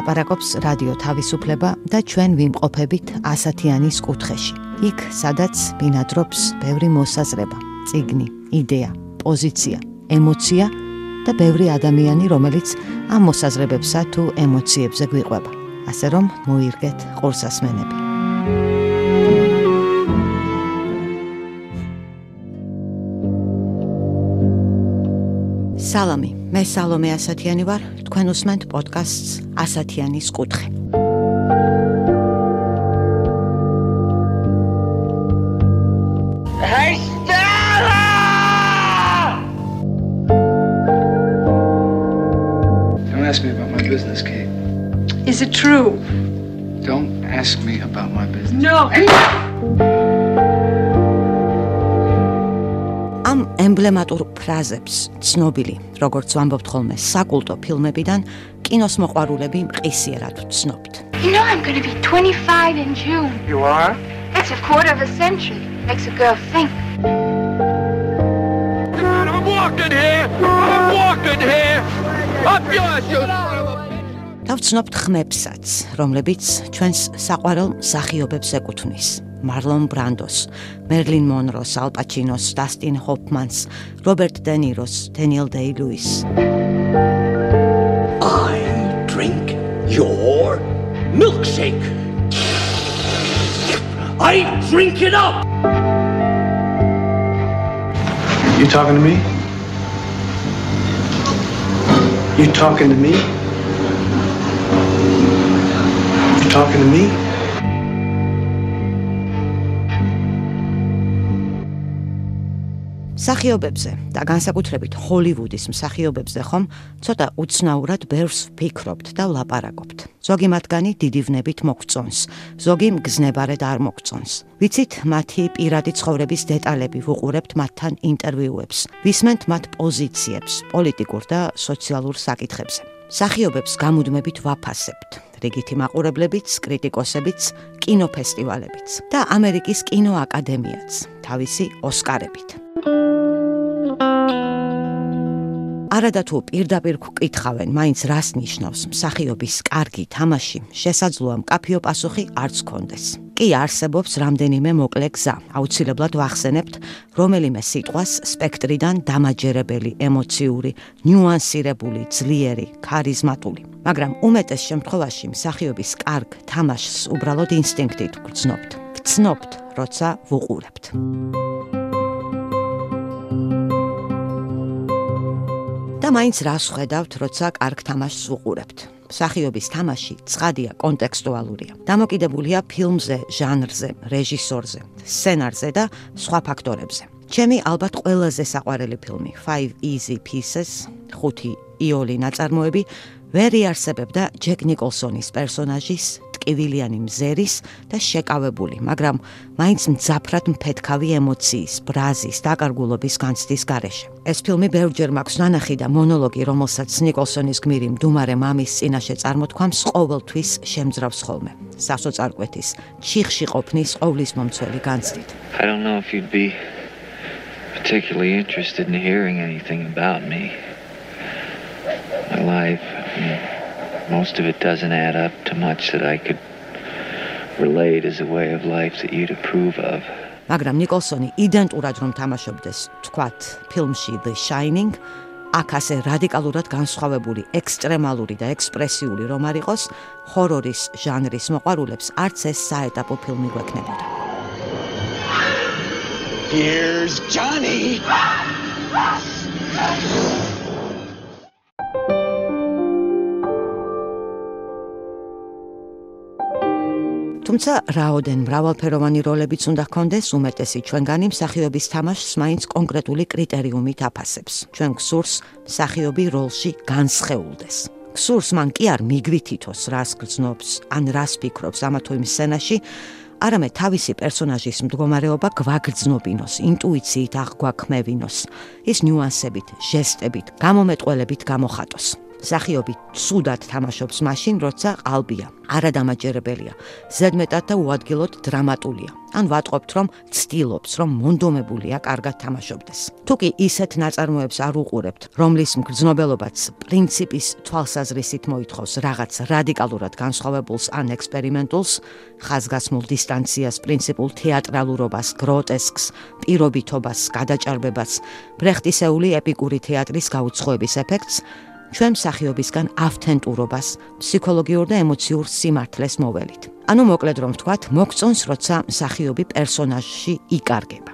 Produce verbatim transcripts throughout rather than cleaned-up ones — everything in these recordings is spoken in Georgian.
ლაპარაკობს რადიო თავისუფლება და ჩვენ ვიმყოფებით ასათიანის კუთხეში. იქ, სადაც ბინადრობს ბევრი მოსაზრება, წიგნი, იდეა, პოზიცია, ემოცია და ბევრი ადამიანი, რომელიც ამ მოსაზრებებსა თუ ემოციებზე გვიყვება. ასე რომ მოირგეთ ყურსასმენები. სალამი, მე სალომე ასათიანი ვარ, თქვენ უსმენთ პოდკასტს ასათიანის კუთხე. Hey, Stella! Don't ask me about my business, Kate. Is it true? Don't ask me about my business. No. ამ ემბლემატურ ფრაზებს ცნობილი, როგორც ვამბობთ ხოლმე, საკულტო ფილმებიდან კინოს მოყვარულები მყისიერად ვცნობთ. You know I'm going to be twenty-five in June. You are? That's a quarter of a century. Makes a girl think. God, I'm walking here. I'm walking here. Up yours, you son of a bitch. და ვცნობთ ხმებსაც, რომლებიც ჩვენს საყვარელ მსახიობებს ეკუთვნის. მარლონ ბრანდოს, მერლინ მონროს, ალ პაჩინოს, დასტინ ჰოფმანს, რობერტ დე ნიროს, დენიელ დეი-ლუის. I drink your milkshake. I drink it up. You talking to me? You talking to me? You talking to me? მსახიობებზე და განსაკუთრებით ჰოლივუდის მსახიობებზე ხომ ცოტა უცნაურად ბევრს ვფიქრობთ და ვლაპარაკობთ. ზოგი მათგანი დიდი ვნებით მოგწონს, ზოგი მგზნებარედ არ მოგწონს. ვიცით მათი პირადი ცხოვრების დეტალები, ვუყურებთ მათთან ინტერვიუებს, ვისმენთ მათ პოზიციებს პოლიტიკურ და სოციალურ საკითხებზე. მსახიობებს გამუდმებით ვაფასებთ. რიგითი მაყურებლებიც, კრიტიკოსებიც, კინოფესტივალებიც და ამერიკის კინოაკადემიაც თავისი ოსკარებით. არადა თუ პირდაპირ გვკითხავენ, მაინც რას ნიშნავს მსახიობის კარგი თამაში, შესაძლოა მკაფიო პასუხი არც გქონდეს. კი არსებობს რამდენიმე მოკლე გზა. აუცილებლად ვახსენებთ რომელიმე სიტყვას სპექტრიდან დამაჯერებელი, ემოციური, ნიუანსირებული, ძლიერი, ქარიზმატული. მაგრამ უმეტეს შემთხვევაში მსახიობის კარგ თამაშს უბრალოდ ინსტინქტით გვგრძნობთ. ვცნობთ, როცა ვუყურებთ. და მაინც რას ვხედავთ, როცა კარგ თამაშს ვუყურებთ. მსახიობის თამაში ცხადია, კონტექსტუალურია. დამოკიდებულია ფილმზე, ჟანრზე, რეჟისორზე, სცენარზე და სხვა ფაქტორებზე. ჩემი ალბათ ყველაზე საყვარელი ფილმი Five Easy Pieces, ხუთი იოლი ნაწარმოები, ვერ იარსებებდა ჯეკ ნიკოლსონის პერსონაჟის ტკივილიანი მზერის და შეკავებული, მაგრამ მაინც მძაფრად მფეთქავი ემოციის, ბრაზის, დაკარგულობის განცდის გარეშე. ეს ფილმი ბევრჯერ მაქვს ნანახი და მონოლოგი, რომელსაც ნიკოლსონის გმირი მდუმარე მამის წინაშე წარმოთქვამს, ყოველთვის შემძრავს ხოლმე. სასოწარკვეთის, ჩიხში ყოფნის ყოვლის მომცველი განცდით. I don't know if you'd be particularly interested in hearing anything about me. My life, I mean, most of it doesn't add up to much that I could relate as a way of life that you'd approve of. მაგრამ ნიკოლსონი იდენტურად რომ თამაშობდეს, თქვათ, ფილმში The Shining, აქ ასე რადიკალურად განსხვავებული, ექსტრემალური და ექსპრესიული რომ არ იყოს, ჰორორის ჟანრის მოყვარულებს არც ეს საეტაპო ფილმი გვექნებოდა. Here's Johnny. თუმცა რაოდენ მრავალფეროვანი როლებიც უნდა ჰქონდეს, უმეტესი ჩვენგანი მსახიობის თამაშს მაინც კონკრეტული კრიტერიუმით აფასებს. ჩვენ გსურს მსახიობი როლში განსხეულდეს. გსურს მან კი არ მიგვითითოს, რას გრძნობს, ან რას ფიქრობს ამა თუ იმ სცენაში, არამედ თავისი პერსონაჟის მდგომარეობა გვაგრძნობინოს, ინტუიციით აღგვაქმევინოს, ის ნიუანსებით, ჟესტებით, გამომეტყველებით გამოხატოს. მსახიობი ცუდად თამაშობს მაშინ, როცა ყალბია, არადამაჯერებელია, ზედმეტად და უადგილოდ დრამატულია. ან ვატყობთ, რომ ცდილობს, რომ მონდომებულია კარგად თამაშობდეს. თუ კი ისეთ ნაწარმოებს არ უყურებთ, რომლის მგრძნობელობაც პრინციპის თვალსაზრისით მოითხოვს რაღაც რადიკალურად განსხვავებულს ან ექსპერიმენტულს, ხაზგასმულ დისტანციას, პრინციპულ თეატრალურობას, გროტესკს, პირობითობას, გადაჭარბებას, ბრეხტისეული ეპიკური თეატრის გაუცხოების ეფექტს, ჩვენ მსახიობისგან ავთენტურობას, ფსიქოლოგიურ და ემოციურ სიმართლეს მოველით. ანუ მოკლედ რომ ვთქვათ, მოგწონს, როცა მსახიობი პერსონაჟში იკარგება.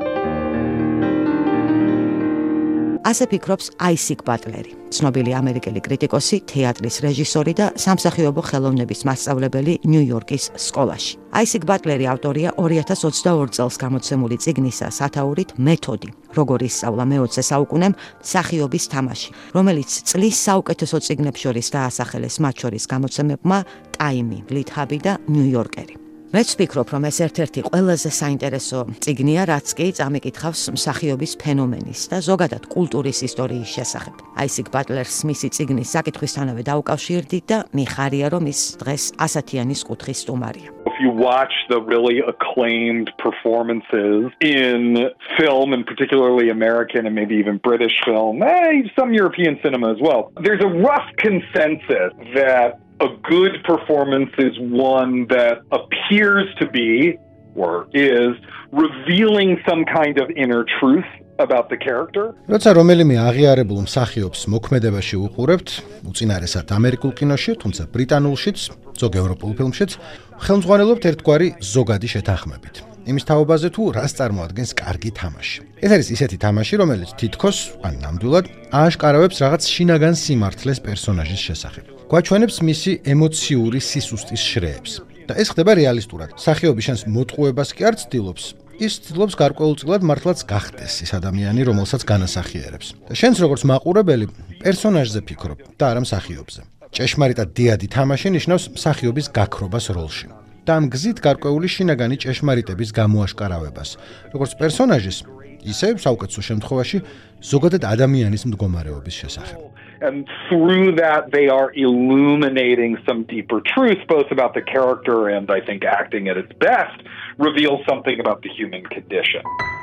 ასე ფიქრობს აისიკ ბატლერი, ცნობილი ამერიკელი კრიტიკოსი, თეატრის რეჟისორი და სამსახიობო ხელოვნების მასწავლებელი ნიუ-იორკის სკოლაში. აისიკ ბატლერი ავტორია ორი ათას ოცდაორი წელს გამოცემული წიგნისა სათაურით მეთოდი, როგორ ისწავლა მეოცე საუკუნემ მსახიობის თამაში, რომელიც წლის საუკეთესო წიგნებს შორის დაასახელეს, მათ შორის გამოცემებმა ტაიმი, ლითაბი და ნიუ-იორკერი. მეც ვფიქრობ, რომ ეს ერთ-ერთი ყველაზე საინტერესო წიგნია, რაც კი წამიკითხავს მსახიობის ფენომენის და ზოგადად კულტურის ისტორიის შესახებ. აისიკ ბატლერს მისი წიგნის საკითხვისთანავე დაუკავშირდით და მიხარია, რომ ის დღეს ასათიანის კუთხის სტუმარია. If you watch the really acclaimed performances in film, and particularly American and maybe even British film, eh, some European cinema as well, there's a rough consensus that a good performance is one that appears to be, or is, revealing some kind of inner truth about the character. როცა რომელიმე აღიარებულ მსახიობს მოქმედებაში უყურებთ, უწინარესად ამერიკულ კინოში, თუმცა ბრიტანულშიც, ზოგ ევროპულ ფილმშიც, ხელმძღვანელობთ ერთგვარი ზოგადი შეთანხმებით. იმის თაობაზე თუ რას წარმოადგენს კარგი თამაში. ეს არის ისეთი თამაში, რომელიც თითქოს, ან ნამდვილად, ააშკარავებს რაღაც შინაგან სიმართლეს პერსონაჟის შესახებ. გვაჩვენებს მისი ემოციური სისუსტის შრეებს. და ეს ხდება რეალისტურად. მსახიობი შენს მოტყუებას კი არ ცდილობს. ის ცდილობს გარკვეულწილად მართლაც გახდეს ის ადამიანი, რომელსაც განასახიერებს. და შენც როგორც მაყურებელი, პერსონაჟზე ფიქრობ და არა მსახიობზე. ჭეშმარიტად დიადი თამაში ნიშნავს მსახიობის გაქრობას როლში. და ამ გზით გარკვეული შინაგანი ჭეშმარიტების გამოაშკარავებას, როგორც პერსონაჟის, ისე საუკეთესო შემთხვევაში ზოგადად ადამიანის მდგომარეობის შესახებ. And through that they are illuminating some deeper truth both about the character and I think acting at its best reveals something about the human condition.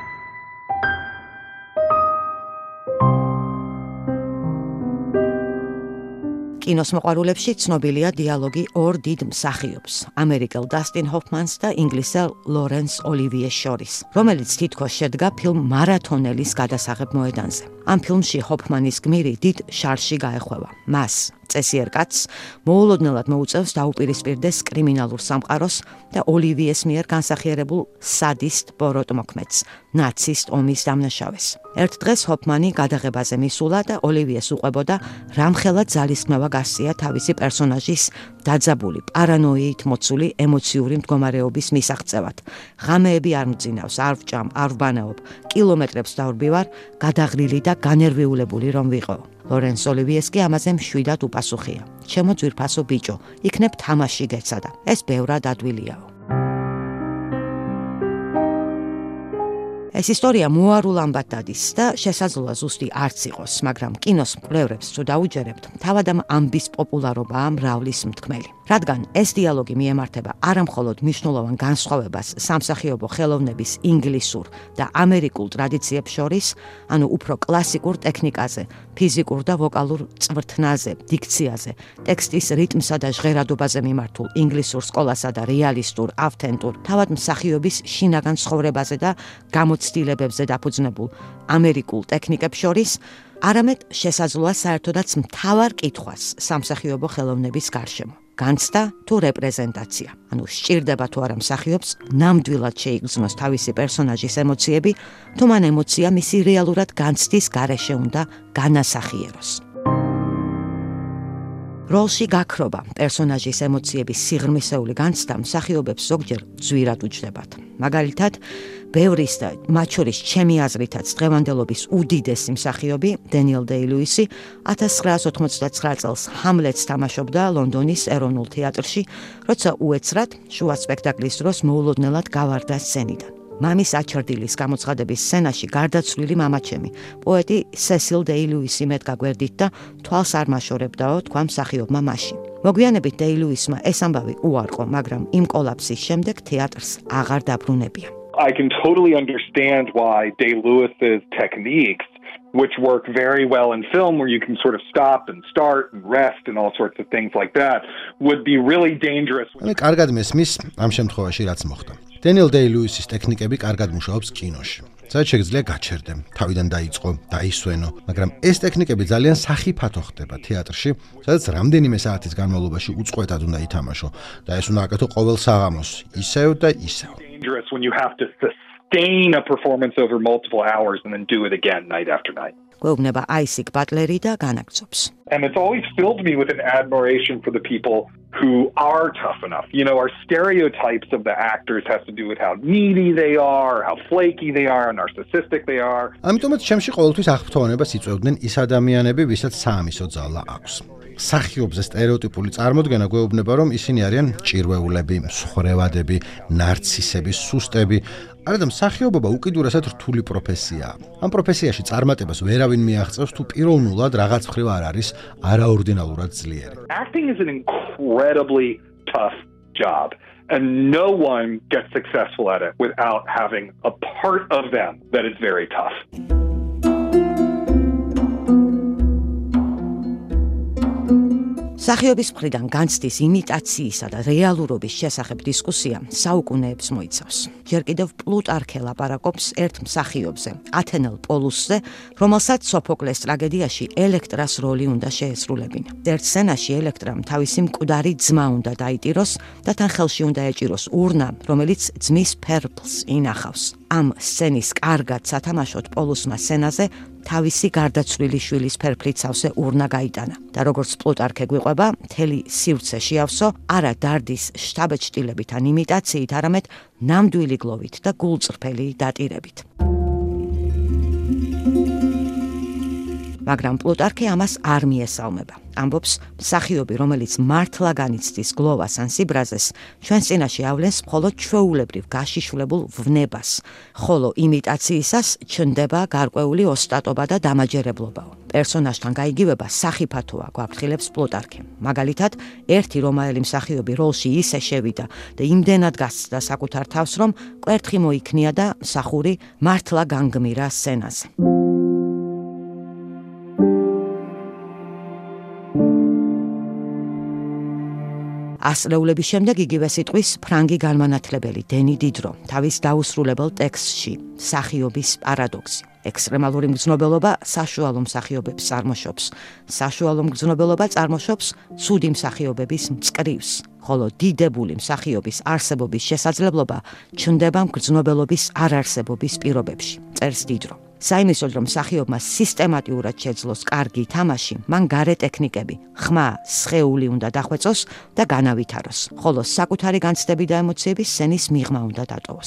კინოს მოყვარულებში ცნობილია დიალოგი ორ დიდ მსახიობს, ამერიკელ დასტინ ჰოფმანს და ინგლისელ ლორენს ოლივიეს შორის, რომელიც თითქოს შედგა ფილმ მარათონელის გადასაღებ მოედანზე. ამ ფილმში ჰოფმანის გმირი დიდ შარში გაეხვევა. მას, წესიერ კაცს, მოულოდნელად მოუწევს დაუპირისპირდეს კრიმინალურ სამყაროს და ოლივიეს მიერ განსახიერებულ სადისტ ბოროტმოქმედს, ნაცისტ ომის დამნაშავეს. ერთ დღეს ჰოფმანი გადაღებაზე მისულა და ოლივიეს უყვებოდა რამხელა ძალისხმევა გასწია თავისი პერსონაჟის დაძაბული, პარანოიით მოცული ემოციური მდგომარეობის მისაღწევად. ღამეები არ მძინავს, არ ვჭამ, არ ვბანაობ, კილომეტრებს დავრბივარ, გადაღრილი და განერვიულებული რომ ვიყო. ლორენს ოლივიეს კი ამაზე მშვიდად უპასუხია. ჩემო ძვირფასო ბიჭო, იქნებ თამაში გეცადა. ეს ბევრად ადვილიაო. ეს ისტორია მოარულ ამბად დადის და შესაძლოა ზუსტი არც იყოს, მაგრამ კინოს მკვლევრებს თუ დაუჯერებთ, თავად ამ ამბის პოპულარობაა მრავლის მთქმელი. რადგან ეს დიალოგი მიემართება არამხოლოდ მნიშვნელოვან განსხვავებას სამსახიობო ხელოვნების ინგლისურ და ამერიკულ ტრადიციებს შორის, ანუ უფრო კლასიკურ ტექნიკაზე, ფიზიკურ და ვოკალურ წვრთნაზე, დიქციაზე, ტექსტის რიტმსა და ჟღერადობაზე მიმართულ ინგლისურ სკოლასა და რეალისტურ, ავთენტურ, თავად მსახიობის შინაგან ცხოვრებაზე და გამოცდილებებზე დაფუძნებულ ამერიკულ ტექნიკებს შორის, არამედ შესაძლოა საერთოდაც მთავარ კითხვას სამსახიობო ხელოვნების გარშემო. განცდა თუ რეპრეზენტაცია. ანუ სჭირდება თუ არა მსახიობს ნამდვილად შეიგრძნოს თავისი პერსონაჟის ემოციები, თუ მან ემოცია მისი რეალურად განცდის გარეშე უნდა განასახიეროს. როლში გაქრობა, პერსონაჟის ემოციების სიღრმისეული განცდა მსახიობებს ზოგჯერ ძვირად უჯდებათ. მაგალითად, ბევრის და მათ შორის ჩემი აზრითაც დღევანდელობის უდიდესი მსახიობი დენიელ დეი-ლუისი ათას ცხრაას ოთხმოცდაცხრა წელს ჰამლეტს თამაშობდა ლონდონის ეროვნულ თეატრში, როცა უეცრად შუა სპექტაკლის დროს მოულოდნელად გავარდა სცენიდან. მამის აჩრდილის გამოცხადების სცენაში გარდაცვლილი მამაჩემი, პოეტი სესილ დეი-ლუისი მეტკა გვერდით და თვალს არ მაშორებდაო თქვა მსახიობმა მაშინ. მოგვიანებით დეი-ლუისმა ეს ამბავი უარყო, მაგრამ იმ კოლაფსის შემდეგ თეატრს აღარ დაბრუნებია. I can totally understand why Day-Lewis's techniques, which work very well in film where you can sort of stop and start and rest and all sorts of things like that, would be really dangerous. მე კარგად მესმის ამ შემთხვევაში რაც მოხდა. დენიელ დეი-ლუისის ტექნიკები კარგად მუშაობს კინოში. სადაც შეგიძლია გაჩერდე, თავიდან დაიწყო, დაისვენო, მაგრამ ეს ტექნიკები ძალიან სახიფათო ხდება თეატრში, სადაც რამდენიმე საათის განმავლობაში უწყვეტად უნდა ითამაშო და ეს უნდა აკეთო ყოველ საღამოს, ისევ და ისევ. Dangerous when you have to sustain a performance over multiple hours and then do it again night after night. გვეუბნება აისიკ ბატლერი და განაგრძობს. And it's always filled me with an admiration for the people who are tough enough. You know, our stereotypes of the actors has to do with how needy they are, how flaky they are, and narcissistic they are. ამიტომაც ჩემში ყოველთვის აღფრთოვანებას იწვევდნენ ის ადამიანები, ვისაც საამისო ძალა აქვს. სახიობზე სტერეოტიპული წარმოდგენა გვეუბნება, რომ ისინი არიან ჭირვეულები, მსხვერვადები, ნარცისები, სუსტები. არადა მსახიობობა უკიდურესად რთული პროფესიაა. ამ პროფესიაში წარმატებას ვერავინ მიაღწევს თუ პიროვნულად რაღაც მხრივ არ არის არაორდინალურად ძლიერი. Acting is an incredibly tough job, and no one gets successful at it without having a part of them that is very tough. მსახიობის მხრიდან განცდის იმიტაციისა და რეალურობის შესახებ დისკუსია საუკუნეებს მოიცავს. ჯერ კიდევ პლუტარქე ლაპარაკობს ერთ მსახიობზე, ათენელ პოლუსზე, რომელსაც სოფოკლეს ტრაგედიაში ელექტრას როლი უნდა შეესრულებინა. ერთ სცენაში ელექტრამ თავისი მკვდარი ძმა უნდა დაიტიროს და თან ხელში უნდა ეჭიროს ურნა, რომელიც ძმის ფერფლს ინახავს. ამ სცენის კარგად სათამაშოდ პოლუსმა სცენაზე თავისი გარდაცვლილი შვილის ფერფლით სავსე ურნა გაიტანა და როგორც პლუტარქე გვიყვება, მთელი სივრცე შეავსო არა დარდის შთაბეჭდილებით ან იმიტაციით, არამედ ნამდვილი გლოვით და გულწრფელი დატირებით. მაგრამ პლუტარქე ამას არ მიესალმება. ამბობს, მსახიობი, რომელიც მართლა განიცდის გლოვას ან სიბრაზეს, ჩვენს წინაშე ავლენს მხოლოდ ჩვეულებრივ გაშიშვლებულ ვნებას, ხოლო იმიტაციისას ჩნდება გარკვეული ოსტატობა და დამაჯერებლობაო. პერსონაჟთან გაიგივება სახიფათოა, გვაფრთხილებს პლუტარქე. მაგალითად, ერთი რომაელი მსახიობი როლში ისე შევიდა და იმდენად გასცდა საკუთარ თავს, რომ კვერთხი მოიქნია და მსახური მართლა განგმირა სცენაზე. ასწლეულების შემდეგ იგივე სიტყვის ფრანგი განმანათლებელი დენი დიდრო თავის დაუსრულებელ ტექსტში მსახიობის პარადოქსი. ექსტრემალური მგრძნობელობა საშუალო მსახიობებს წარმოშობს. საშუალო მგრძნობელობა წარმოშობს ცუდი მსახიობების მწყრივს, ხოლო დიდებული მსახიობის არსებობის შესაძლებლობა ჩნდება მგრძნობელობის არარსებობის პირობებში. წერს დიდრო. საიმისოდ, რომ მსახიობმა სისტემატიურად შეძლოს კარგი თამაში, მან გარე ტექნიკები, ხმა, სხეული უნდა დახვეწოს და განავითაროს, ხოლო საკუთარი განცდები და ემოციები სცენის მიღმა უნდა დატოვოს.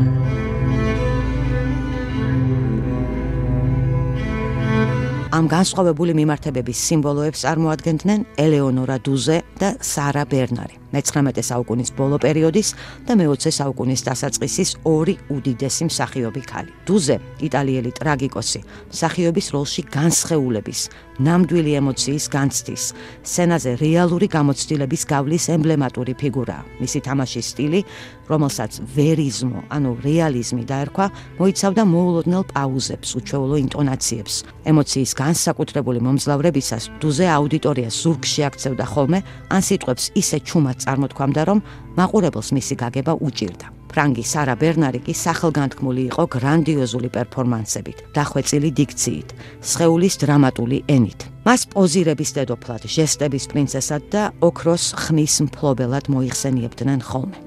ამ განსხვავებული მიმართებების სიმბოლოებს წარმოადგენდნენ ელეონორა დუზე და სარა ბერნარი. მეცხრამეტე საუკუნის ბოლო პერიოდის და მეოცე საუკუნის დასაწყისის ორი უდიდესი მსახიობი ქალი. დუზე, იტალიელი ტრაგიკოსი, მსახიობის როლში განსხეულების, ნამდვილი ემოციის განცდის, სცენაზე რეალური გამოცდილების გავლის ემბლემატური ფიგურაა. მისი თამაშის სტილი, რომელსაც ვერიზმო, ანუ რეალიზმი დაერქვა, მოიცავდა მოულოდნელ პაუზებს, უჩვეულო ინტონაციებს. ემოციის განსაკუთრებული მომძლავრებისას დუზე აუდიტორიას ზურგში აქცევდა ხოლმე, ან სიტყვებს ისე ჩუმად წარმოთქვამდა, რომ მაყურებელს მისი გაგება უჭირდა. ფრანგი სარა ბერნარი კი სახელგანთქმული იყო გრანდიოზული პერფორმანსებით, დახვეწილი დიქციით, სხეულის დრამატული ენით. მას პოზირების დედოფლად, ჟესტების პრინცესად და ოქროს ხმის მფლობელად მოიხსენიებდნენ ხოლმე.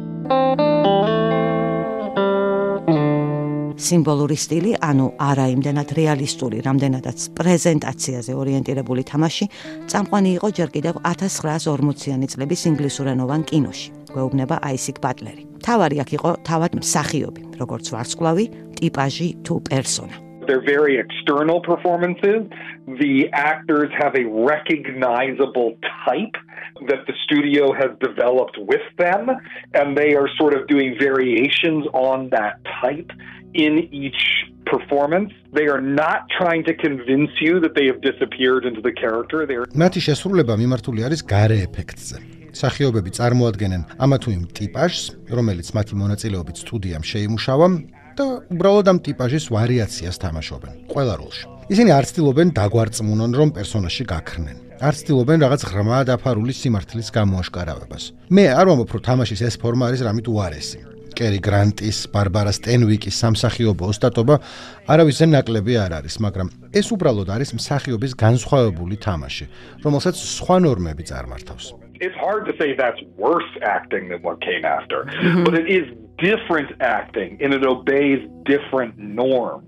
სიმბოლური სტილი, ანუ არა იმდენად რეალისტური, რამდენადაც პრეზენტაციაზე ორიენტირებული თამაში, წამყვანი იყო ჯერ კიდევ ათას ცხრაას ორმოციანი წლების ინგლისურენოვან კინოში, გვეუბნება აისიკ ბატლერი. თავარი აქ იყო თავად მსახიობი, როგორც ვარსკვლავი, ტიპაჟი თუ პერსონა. They're very external performances. The actors have a recognizable type. that the studio has developed with them, and they are sort of doing variations on that type in each performance. They are not trying to convince you that they have disappeared into the character. They are მათი შესრულება მიმართული არის გარე ეფექტზე. მსახიობები წარმოადგენენ ამა თუ იმ ტიპაჟს, რომელიც მათი მონაწილეობით სტუდიამ შეიმუშავა და უბრალოდ ამ ტიპაჟის ვარიაციას თამაშობენ ყველა როლში. ისინი არ ცდილობენ დაგვარწმუნონ, რომ პერსონაჟი გაქრნენ. არ ცდილობენ რაღაც ღრმა დაფარული სიმართლის გამოაშკარავებას. მე არ ვამბობ, რომ თამაშის ეს ფორმა არის რამით უარესი. კერი გრანტის, ბარბარა სტენვიკის სამსახიობო ოსტატობა არავისზე ნაკლები არ არის, მაგრამ ეს უბრალოდ არის მსახიობის განსხვავებული თამაში, რომელსაც სხვა ნორმები წარმართავს. It's hard to say that's worse acting than what came after, mm-hmm. but it is different acting and it obeys different norms.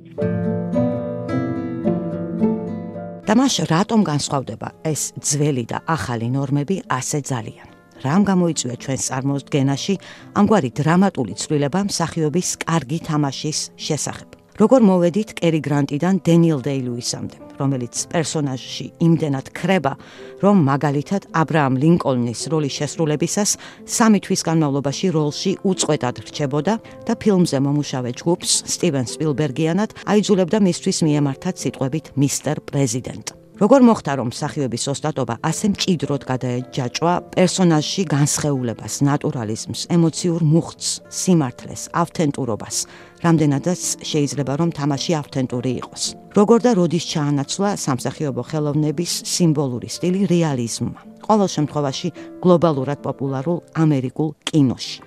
Დამაშ რატომ განსხვავდება ეს ძველი და ახალი ნორმები ასე ძალიან? რამ გამოიწვია ჩვენს წარმოდგენაში ამგვარი დრამატული ცვლილება მსახიობის კარგი თამაშის შესახებ? როგორ მოვედით კერი გრანტიდან დენიელ დეი-ლუისამდე, რომელიც პერსონაჟში იმდენად ქრება, რომ მაგალითად აბრაამ ლინკოლნის როლის შესრულებისას სამი თვის განმავლობაში როლში უწყვეტად რჩებოდა და ფილმზე მომუშავე ჯგუფს სტივენ სპილბერგიანად აიძულებდა მისთვის მიემართათ სიტყვებით მისტერ პრეზიდენტ. როგორ მოხდა, რომ მსახიობის ოსტატობა ასე მჭიდროდ გადაეჯაჭვა პერსონაჟში განსხეულებას, ნატურალიზმს, ემოციურ მუხტს, სიმართლეს, ავთენტურობას, რამდენადაც შეიძლება რომ თამაში ავთენტური იყოს. როგორ და როდის ჩაანაცვლა სამსახიობო ხელოვნების სიმბოლური სტილი რეალიზმმა, ყოველ შემთხვევაში გლობალურად პოპულარულ ამერიკულ კინოში.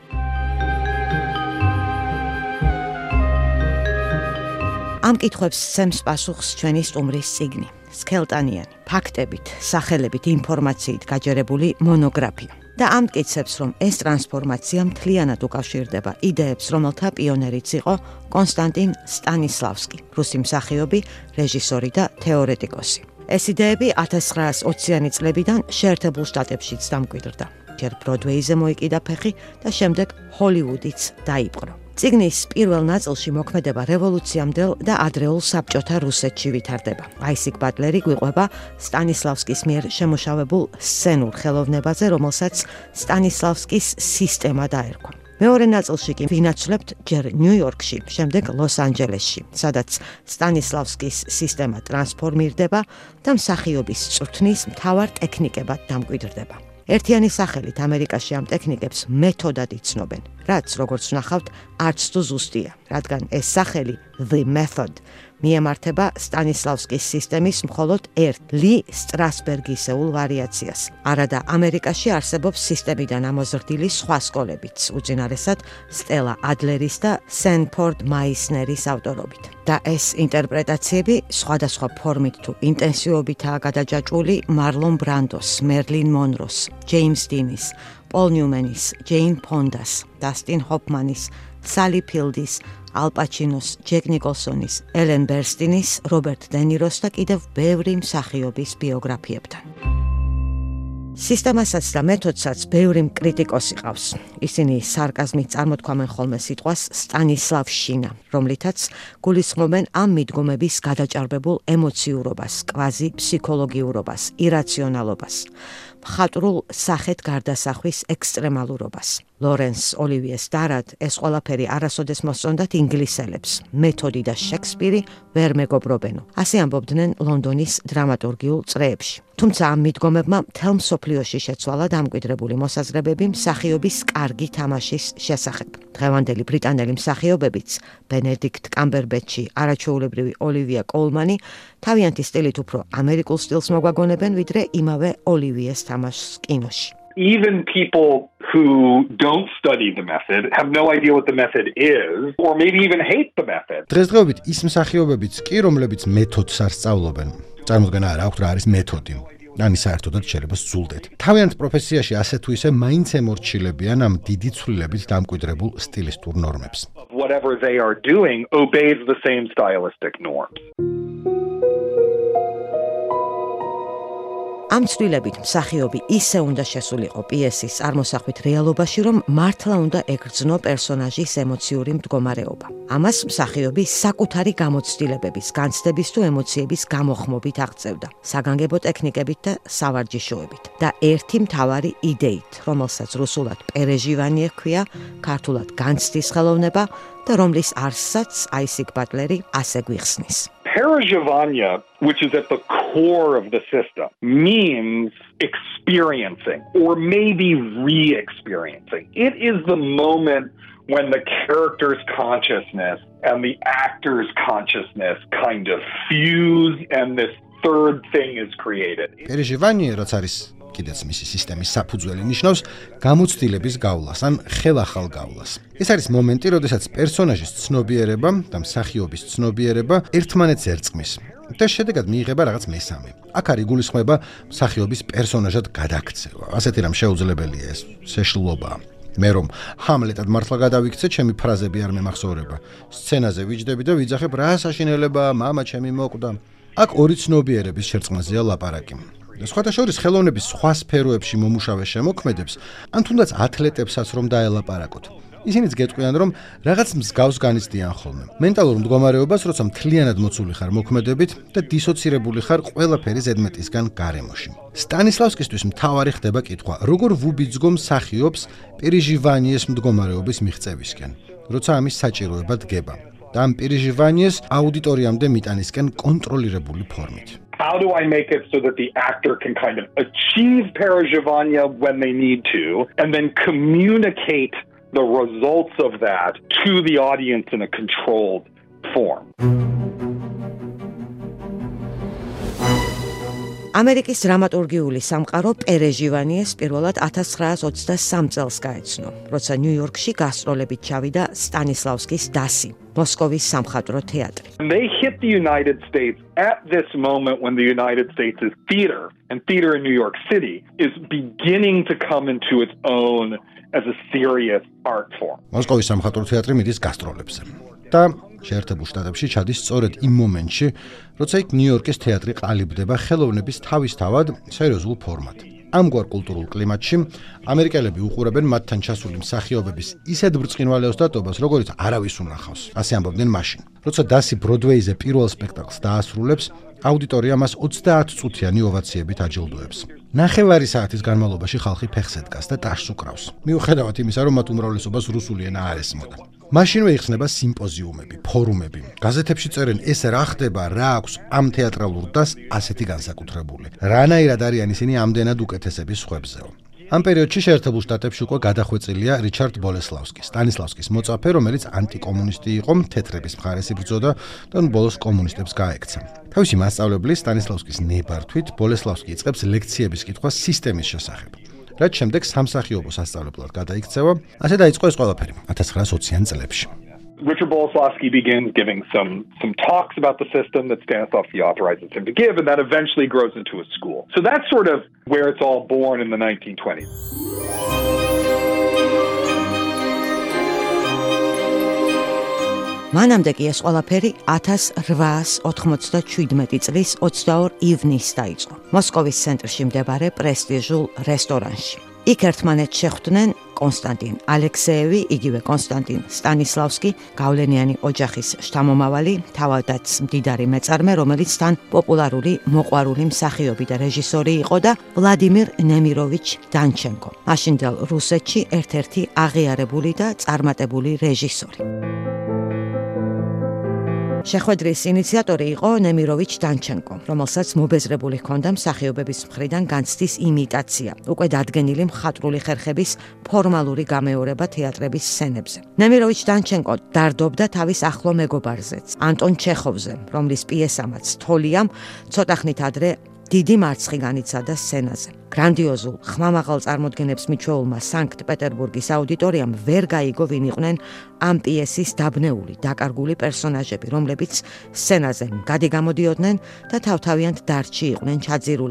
ამ კითხვებს სცემს პასუხს ჩვენი სტუმრის წიგნი. სქელტანიანი, ფაქტებით, სახელებით, ინფორმაციით გაჯერებული მონოგრაფია. და ამ მტკიცებს, რომ ეს ტრანსფორმაცია მთლიანად უკავშირდება იდეებს, რომელთა პიონერიც იყო კონსტანტინ სტანისლავსკი, რუსი მსახიობი, რეჟისორი და თეორეტიკოსი. ეს იდეები ათას ცხრაასი ოციანი წლებიდან შეერთებულ შტატებშიც დამკვიდრდა. ჯერ ბროდვეიზე მოიკიდა ფეხი და შემდეგ ჰოლივუდიც დაიპყრო. წიგნის პირველ ნაწილში მოქმედება რევოლუციამდელ და ადრეულ საბჭოთა რუსეთში ვითარდება. აისიკ ბატლერი გვიყვება სტანისლავსკის მიერ შემოშავებულ სცენურ ხელოვნებაზე, რომელსაც სტანისლავსკის სისტემა დაერქვა. მეორე ნაწილში კი ვინაცვლებთ ჯერ ნიუ-იორკში, შემდეგ ლოს-ანჯელესში, სადაც სტანისლავსკის სისტემა ტრანსფორმირდება და მსახიობის წვრთნის მთავარ ტექნიკებად დამკვიდრდება. ერთიანი სახელით ამერიკაში ამ ტექნიკებს მეთოდად იცნობენ, რაც როგორც ვნახავთ, არც თუ ზუსტია, რადგან ეს სახელი The Method მიემართება სტანისლავსკის სისტემის მხოლოდ ერთ ლი სტრასბერგისეულ ვარიაციას. არადა ამერიკაში არსებობს სისტემიდან ამოზრდილი სხვა სკოლებიც, უძინარესად სტელა ადლერის და სენფორდ მაისნერის ავტორობით. და ეს ინტერპრეტაციები სხვადასხვა ფორმით თუ ინტენსივობითაა გადაჯაჭვული მარლონ ბრანდოს, მერლინ მონროს, ჯეიმს დინის, პოლ ნიუმენის, ჯეინ ფონდას, დასტინ ჰოფმანის, სალი ფილდის, ალ პაჩინოს, ჯეკ ნიკოლსონის, ელენ ბერსტინის, რობერტ დე ნიროს და კიდევ ბევრი მსახიობის ბიოგრაფიებთან. სისტემასაც და მეთოდსაც ბევრი კრიტიკოსი ყავს. ისინი სარკაზმით წარმოთქვამენ ხოლმე სიტყვას სტანისლავშინა, რომლითაც გულისხმობენ ამ მიდგომების გადაჭარბებულ ემოციურობას, კვაზი ფსიქოლოგიურობას, ირაციონალობას, მხატვრულ სახეთ გარდასახვის ექსტრემალურობას. ლორენს ოლივიეს დარად ეს ყველაფერი არასოდეს მოსწონდათ ინგლისელებს. მეთოდი და შექსპირი ვერ მეგობრობენო. ასე ამბობდნენ ლონდონის დრამატურგიულ წრეებში. თუმცა ამ მიდგომებმა მთელ მსოფლიოში შეცვალა დამკვიდრებული მოსაზრებები მსახიობის კარგი თამაშის შესახებ. დღევანდელი ბრიტანელი მსახიობებიც, ბენედიქტ კამბერბეჩი, არაჩვეულებრივი ოლივია კოულმანი, თავიანთი სტილით უფრო ამერიკულ სტილს მოგვაგონებენ, ვიდრე იმავე ოლივიეს თამაშს კინოში. Even people who don't study the method have no idea what the method is, or maybe even hate the method. დღესდღეობით ის მსახიობებიც კი, რომლებიც მეთოდს არ სწავლობენ, წარმოდგენა არ აქვთ რა არის მეთოდი. ან საერთოდაც შეიძლება სძულდეთ. თავიანთ პროფესიაში ასე თუ ისე მაინც ემორჩილებიან ამ დიდი ცვლილებით დამკვიდრებულ სტილისტურ ნორმებს. Whatever they are doing obeys the same stylistic norms. ამ ცვლილებით მსახიობი ისე უნდა შესულიყო პიესის წარმოსახვით რეალობაში, რომ მართლა უნდა ეგრძნო პერსონაჟის ემოციური მდგომარეობა. ამას მსახიობი საკუთარი გამოცდილებების, განცდების თუ ემოციების გამოხმობით აღწევდა, საგანგებო ტექნიკებით და სავარჯიშოებით და ერთი მთავარი იდეით, რომელსაც რუსულად პერეჟივანიე ჰქვია, ქართულად განცდის ხელოვნება და რომლის არსსაც აისიკ ბატლერი ასე გვიხსნის. Perezhivanya, which is at the core of the system, means experiencing or maybe re-experiencing. It is the moment when the character's consciousness and the actor's consciousness kind of fuse and this third thing is created. Perezhivanya, რაც არის კიდეც მისი სისტემის საფუძველი, ნიშნავს გამოცდილების გავლას ან ხელახალ გავლას. ეს არის მომენტი, როდესაც პერსონაჟის ცნობიერება და მსახიობის ცნობიერება ერთმანეთს ერწყმის და შედეგად მიიღება რაღაც მესამე. აქ არ იგულისხმება მსახიობის პერსონაჟად გადაქცევა. ასეთი რამ შეუძლებელია, ეს შეშლილობაა. მე რომ ჰამლეტად მართლა გადავიქცე, ჩემი ფრაზები არ მემახსოვრება. სცენაზე ვიჯდები და ვიძახებ, რა საშინელებაა, მამა ჩემი მოკვდა. აქ ორი ცნობიერების შერწყმაზეა ლაპარაკი. სხვათა შორის ხელოვნების სხვა სფეროებში მომუშავე შემოქმედებს, ან თუნდაც ათლეტებსაც რომ დაელაპარაკოთ. ისინიც გეტყვიან, რომ რაღაც მსგავს განიცდიან ხოლმე. მენტალურ მდგომარეობას, როცა მთლიანად მოცული ხარ მოქმედებით და დისოცირებული ხარ ყველაფერი ზედმეტისგან გარემოში. სტანისლავსკისთვის მთავარი ხდება კითხვა, როგორ ვუბიძგო მსახიობს პერეჟივანიეს მდგომარეობის მიღწევისკენ, როცა ამის საჭიროება დგება. და ამ პერეჟივანიეს აუდიტორიამდე მიტანისკენ კონტროლირებული ფორმით. How do I make it so that the actor can kind of achieve perezhivanya when they need to, and then communicate the results of that to the audience in a controlled form? ამერიკის დრამატურგიული სამყარო პერეჟივანიეს პირველად ათას ცხრაას ოცდასამ წელს გაეცნო, როცა ნიუ-იორკში გასტროლებით ჩავიდა სტანისლავსკის დასი, მოსკოვის სამხატვრო თეატრი. They hit the United States at this moment when the United States is theater, and theater in New York City is beginning to come into its own as a serious art form. მოსკოვის სამხატვრო თეატრი მიდის გასტროლებზე და შეერთებულ შტატებში ჩადის სწორედ იმ მომენტში, როცა იქ ნიუ-იორკის თეატრი ყალიბდება ხელოვნების თავისთავად სერიოზულ ფორმად. ამგვარ კულტურულ კლიმატში ამერიკელები უყურებენ მათთან ჩასული მსახიობების ისეთ ბრწყინვალეოს დატობას, როგორიც არავის უნახავს. ასე ამბობდნენ მაშინ. როცა დასი ბროდვეიზე პირველ სპექტაკლს დაასრულებს, აუდიტორია მას ოცდაათ წუთიანი ოვაციებით აჯილდოებს. ნახევარი საათის განმავლობაში ხალხი ფეხს ედგას და ტაშს უკრავს. მიუხედავად იმისა, რომ მათ უმრავლესობას რუსული ენა არ ესმოდა. მაშინვე იხსნება სიმპოზიუმები, ფორუმები. გაზეთებში წერენ, ეს რა ხდება, რა აქვს ამ თეატრალურ დასს ასეთი განსაკუთრებული. რანაირად არიან ისინი ამდენად უკეთესების ხვებზეო. ამ პერიოდში შეერთებულ შტატებში უკვე გადახვეწილია რიჩარდ ბოლესლავსკი, სტანისლავსკის მოწაფე, რომელიც ანტიკომუნისტი იყო, თეთრების მხარეს იბრძოდა და ბოლოს კომუნისტებს გაექცა. თავისი მასწავლებლის სტანისლავსკის ნებართვით ბოლესლავსკი იწყებს ლექციების კითხვას სისტემის შესახებ. რაც შემდეგ სამსახიობო სასწავლებლად გადაიქცევა, ასე დაიწყო ეს ყველაფერი ათას ცხრაას ოციან წლებში. Richard Boleslavsky begins giving some some talks about the system that Stanislavski authorizes him to give, and that eventually grows into a school. So that's sort of where it's all born in the nineteen twenties. მანამდე კი ეს ყველაფერი ათას რვაას ოთხმოცდაჩვიდმეტი წლის ოცდაორ ივნისს დაიწყო, მოსკოვის ცენტრში მდებარე პრესტიჟულ რესტორანში. იქ ერთმანეთს შეხვდნენ კონსტანტინ ალექსეევი, იგივე კონსტანტინ სტანისლავსკი, გავლენიანი ოჯახის შთამომავალი, თავადაც მდიდარი მეწარმე, რომელიც თან პოპულარული მოყვარული მსახიობი და რეჟისორი იყო და ვლადიმირ ნემიროვიჩ დანჩენკო, მაშინდელ რუსეთში ერთ-ერთი აღიარებული და წარმატებული რეჟისორი. შეხვედრის ინიციატორი იყო ნემიროვიჩ დანჩენკო, რომელსაც მობეზრებული ჰქონდა მსახიობების მხრიდან განცდის იმიტაცია, უკვე დადგენილი მხატვრული ხერხების ფორმალური გამეორება თეატრების სცენებზე. ნემიროვიჩ დანჩენკო დარდობდა თავის ახლო მეგობარზეც, ანტონ ჩეხოვზე, რომლის პიესამაც თოლიამ ცოტა ხნით ადრე დიდი მარცხი განიცადა სცენაზე. გრანდიოზულ ხმამაღალ წარმოდგენებს მიჩვეულმა სანქტ-პეტერბურგის აუდიტორიამ ვერ გაიგო, ვინ იყვნენ ამ პიესის დაბნეული, დაკარგული პერსონაჟები, რომლებიც სცენაზე გადი გამოდიოდნენ და თავთავიანთ დარჩი იყვნენ ჩაძირულები.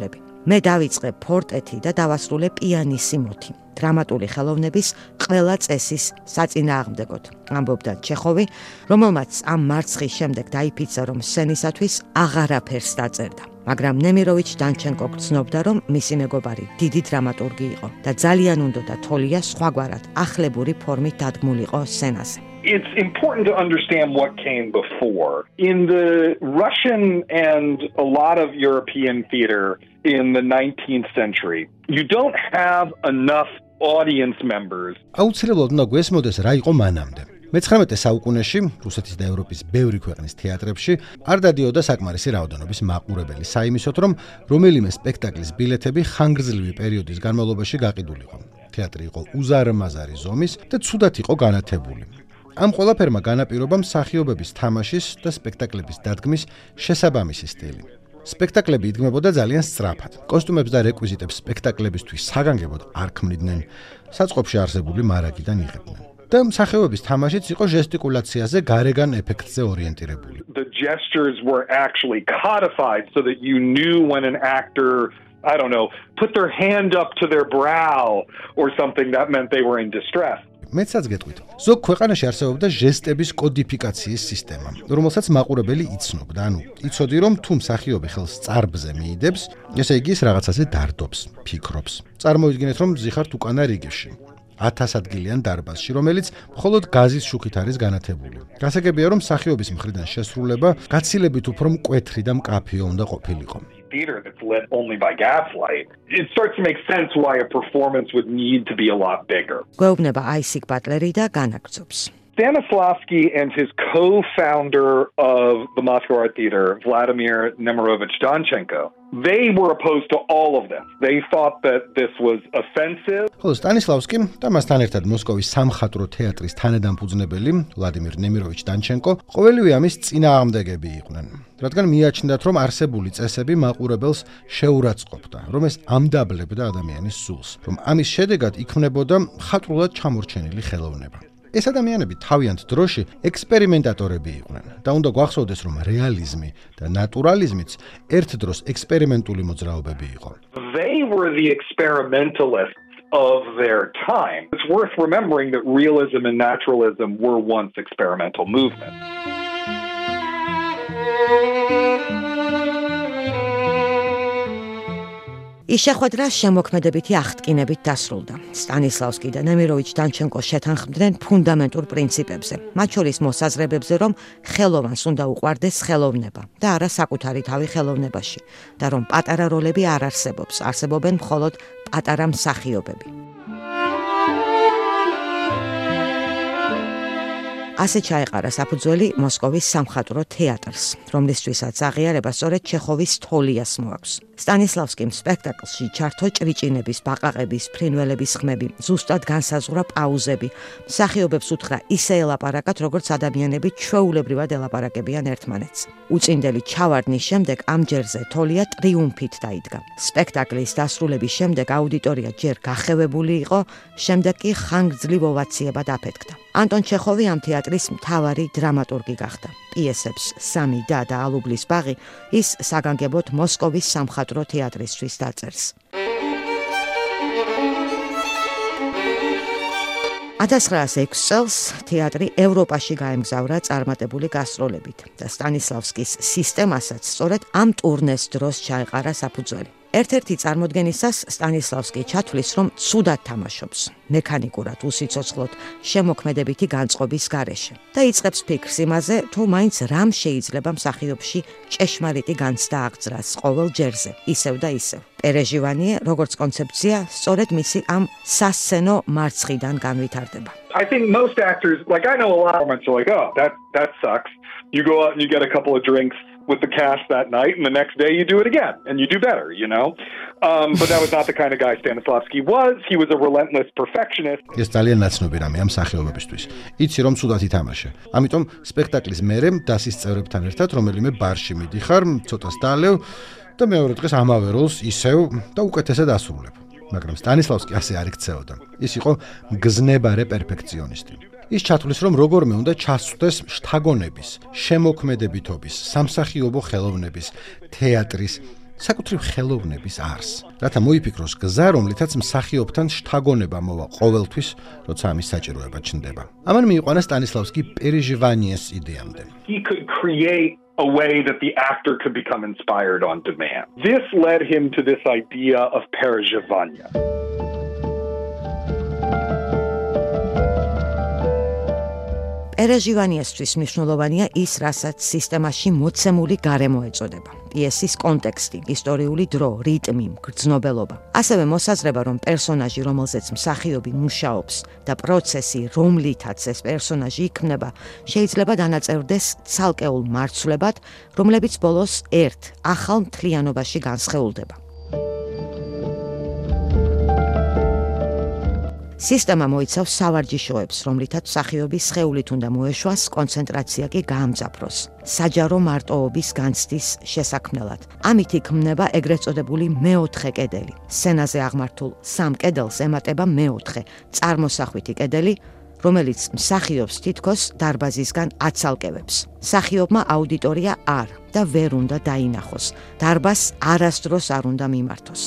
მე დავიწყე ფორტეთი და დავასრულე პიანისიმოთი. დრამატული ხელოვნების ყველა წესის საწინააღმდეგოდ. ამბობდა ჩეხოვი, რომელმაც ამ მარცხის შემდეგ დაიფიცა, რომ სცენისათვის აღარაფერს დაწერდა. მაგრამ ნემიროვიჩ დანჩენკო გრძნობდა, რომ მისი მეგობარი დიდი დრამატურგი იყო და ძალიან უნდოდა თოლია სხვაგვარად ახლებური ფორმით დადგმულიყო სცენაზე. It's important to understand what came before. In the Russian and a lot of European theater in the nineteenth century, you don't have enough audience members. აუცილებლად უნდა გვესმოდეს რა იყო მანამდე. მეცხრამეტე საუკუნეში რუსეთის და ევროპის ბევრი ქვეყნის თეატრებში არ დადიოდა საკმარისი რაოდენობის მაყურებელი საიმისოდ, რომ რომელიმე სპექტაკლის ბილეთები ხანგრძლივი პერიოდის განმავლობაში გაყიდულიყო. თეატრი იყო უზარმაზარი ზომის და ცუდად იყო განათებული. ამ ყველაფერმა განაპირობა მსახიობების თამაშის და სპექტაკლების დადგმის შესაბამისი სტილი. სპექტაკლები იდგმებოდა ძალიან სწრაფად. კოსტუმებს და რეკვიზიტებს სპექტაკლებისთვის საგანგებოდ არ ქმნიდნენ, საწყობში არსებული მარაგიდან იღებდნენ. და მსახიობების თამაშიც იყო ჟესტიკულაციაზე გარეგან ეფექტზე ორიენტირებული. The gestures were actually codified so that you knew when an actor, I don't know, put their hand up to their brow or something that meant they were in distress. მეცაც გეტყვით. ზოგ ქვეყანაში არსებობდა ჟესტების კოდიფიკაციის სისტემა, რომელსაც მაყურებელი იცნობდა. ანუ იცოდი, რომ თუ მსახიობი ხელს წარბზე მიიდებს, ესე იგი ის რაღაცაზე დარდობს, ფიქრობს. წარმოიდგინეთ, რომ ზიხართ უკანა რიგებში. ათას ადგილიან დარბაზში, რომელიც მხოლოდ გაზის შუქით არის განათებული. გასაგებია, რომ მსახიობის მხრიდან შესრულება გაცილებით უფრო მკვეთრი და მკაფიო უნდა ყოფილიყო. Theater that's lit only by gaslight. It starts to make sense why a performance would need to be a lot bigger. გვეუბნება აისიკ ბატლერი და განაგრძობს. Stanislavski and his co-founder of the Moscow Art Theater, Vladimir Nemirovich Danchenko, they were opposed to all of this. They thought that this was offensive. ხოლო სტანისლავსკი და მასთან ერთად მოსკოვის სამხატვრო თეატრის თანადამფუძნებელი ვლადიმირ ნემიროვიჩ დანჩენკო ყოველივე ამის წინააღმდეგები იყვნენ. რადგან მიაჩნდათ, რომ არსებული წესები მაყურებელს შეურაცხყოფდა, რომ ეს ამდაბლებდა ადამიანის სულს, რომ ამის შედეგად იქმნებოდა მხატვრულად ჩამორჩენილი ხელოვნება. ეს ადამიანები თავიანთ დროში ექსპერიმენტატორები იყვნენ და უნდა გვახსოვდეს, რომ რეალიზმი და ნატურალიზმიც ერთ დროს ექსპერიმენტული მოძრაობები იყო. They were the experimentalists of their time. It's worth remembering that realism and naturalism were once experimental movements. ის შეხვედრა შემოქმედებითი აღტკინებით დასრულდა. სტანისლავსკი და ნემიროვიჩ დანჩენკო შეთანხმდნენ ფუნდამენტურ პრინციპებზე, მათ შორის მოსაზრებებზე, რომ ხელოვანს უნდა უყვარდეს ხელოვნება და არა საკუთარი თავი ხელოვნებაში და რომ პატარა როლები არ არსებობს, არსებობენ მხოლოდ პატარა მსახიობები. ასე ჩაეყარა საფუძველი მოსკოვის სამხატვრო თეატრს, რომლისთვისაც აღიარება სწორედ ჩეხოვის თოლიას მოაქვს. სტანისლავსკიმ სპექტაკლში ჩართო ჭრიჭინების, ბაყაყების, ფრინველების ხმები, ზუსტად განსაზღვრა პაუზები. მსახიობებს უთხრა ისე ელაპარაკათ, როგორც ადამიანები ჩვეულებრივად ელაპარაკებიან ერთმანეთს. უწინდელი ჩავარდნის შემდეგ ამ ჯერზე თოლია ტრიუმფით დაიდგა. სპექტაკლის დასრულების შემდეგ აუდიტორია ჯერ გახევებული იყო, შემდეგ კი ხანგრძლივ ოვაციებად აფეთქდა. ანტონ ჩეხოვი ამ თეატრის მთავარი დრამატურგი გახდა. პიესებს სამი და და ალუბლის ბაღი ის საგანგებოდ მოსკოვის სამხატვრო თეატრისთვის დაწერს. ათას ცხრაასი ექვსი წელს თეატრი ევროპაში გაემგზავრა წარმატებული გასტროლებით და სტანისლავსკის სისტემასაც სწორედ ამ ტურნეს დროს ჩაეყარა საფუძველი. ერთ-ერთი წარმოდგენისას სტანისლავსკი ჩათვლის, რომ ცუდად თამაშობს, მექანიკურად უსიცოცხლოდ შემოქმედებითი განწყობის გარეშე და იწყებს ფიქრს იმაზე, თუ მაინც რამ შეიძლება მსახიობში ჭეშმარიტი განცდა აღძრას ყოველ ჯერზე, ისევ და ისევ. პერეჟივანიე, როგორც კონცეფცია, სწორედ მისი ამ სასცენო მარცხიდან განვითარდება. I think most actors, like I know a lot of them are like, oh, that that sucks. You go out and you get a couple of drinks with the cast that night, and the next day you do it again, and you do better, you know? Um, but that was not the kind of guy Stanislavski was. He was a relentless perfectionist. ეს ძალიან ნაცნობი რამე ამ მსახიობებისთვის. იცი რომ ცუდად ითამაშე. ამიტომ სპექტაკლის მერე დასის წევრებთან ერთად რომელიმე ბარში მიდიხარ, ცოტას დალევ და მეორე დღეს ამავე როლს ისევ და უკეთესად ასრულებ. მაგრამ სტანისლავსკი ასე არ იქცეოდა. ის იყო მგზნებარე პერფექციონისტი. ის ჩათვლის, რომ როგორმე უნდა ჩასწვდეს შთაგონების, შემოქმედებითობის, სამსახიობო ხელოვნების, თეატრის საკუთრივ ხელოვნების არსს, რათა მოიფიქროს გზა, რომლითაც მსახიობთან შთაგონება მოვა ყოველთვის, როცა ამის საჭიროება ჩნდება. ამან მიიყვანა სტანისლავსკი პერეჟივანიეს იდეამდე. He could create a way that the actor could become inspired on demand. This led him to this idea of perezhevania. პერეჟივანიესთვის მნიშვნელოვანია ის, რასაც სისტემაში მოცემული გარემო ეწოდება. პიესის კონტექსტი, ისტორიული დრო, რიტმი, გრძნობელობა. ასევე მოსაზრება, რომ პერსონაჟი, რომელზეც მსახიობი მუშაობს და პროცესი, რომლითაც ეს პერსონაჟი იქმნება, შეიძლება დანაწევრდეს ცალკეულ მარცვლებად, რომლებიც ბოლოს ერთ ახალ მთლიანობაში განსხეულდება. სისტემა მოიცავს სავარჯიშოებს, რომლითაც მსახიობის სხეულით უნდა მოეშვას, კონცენტრაცია კი გაამძაფროს. საჯარო მარტოობის განცდის შესაქმნელად. ამით იქმნება ეგრეთ წოდებული მეოთხე კედელი. სცენაზე აღმართულ სამ კედელს ემატება მეოთხე, წარმოსახვითი კედელი, რომელიც მსახიობს თითქოს დარბაზისგან აცალკევებს. მსახიობმა აუდიტორია არ და ვერ უნდა დაინახოს. დარბაზს არასდროს არ უნდა მიმართოს.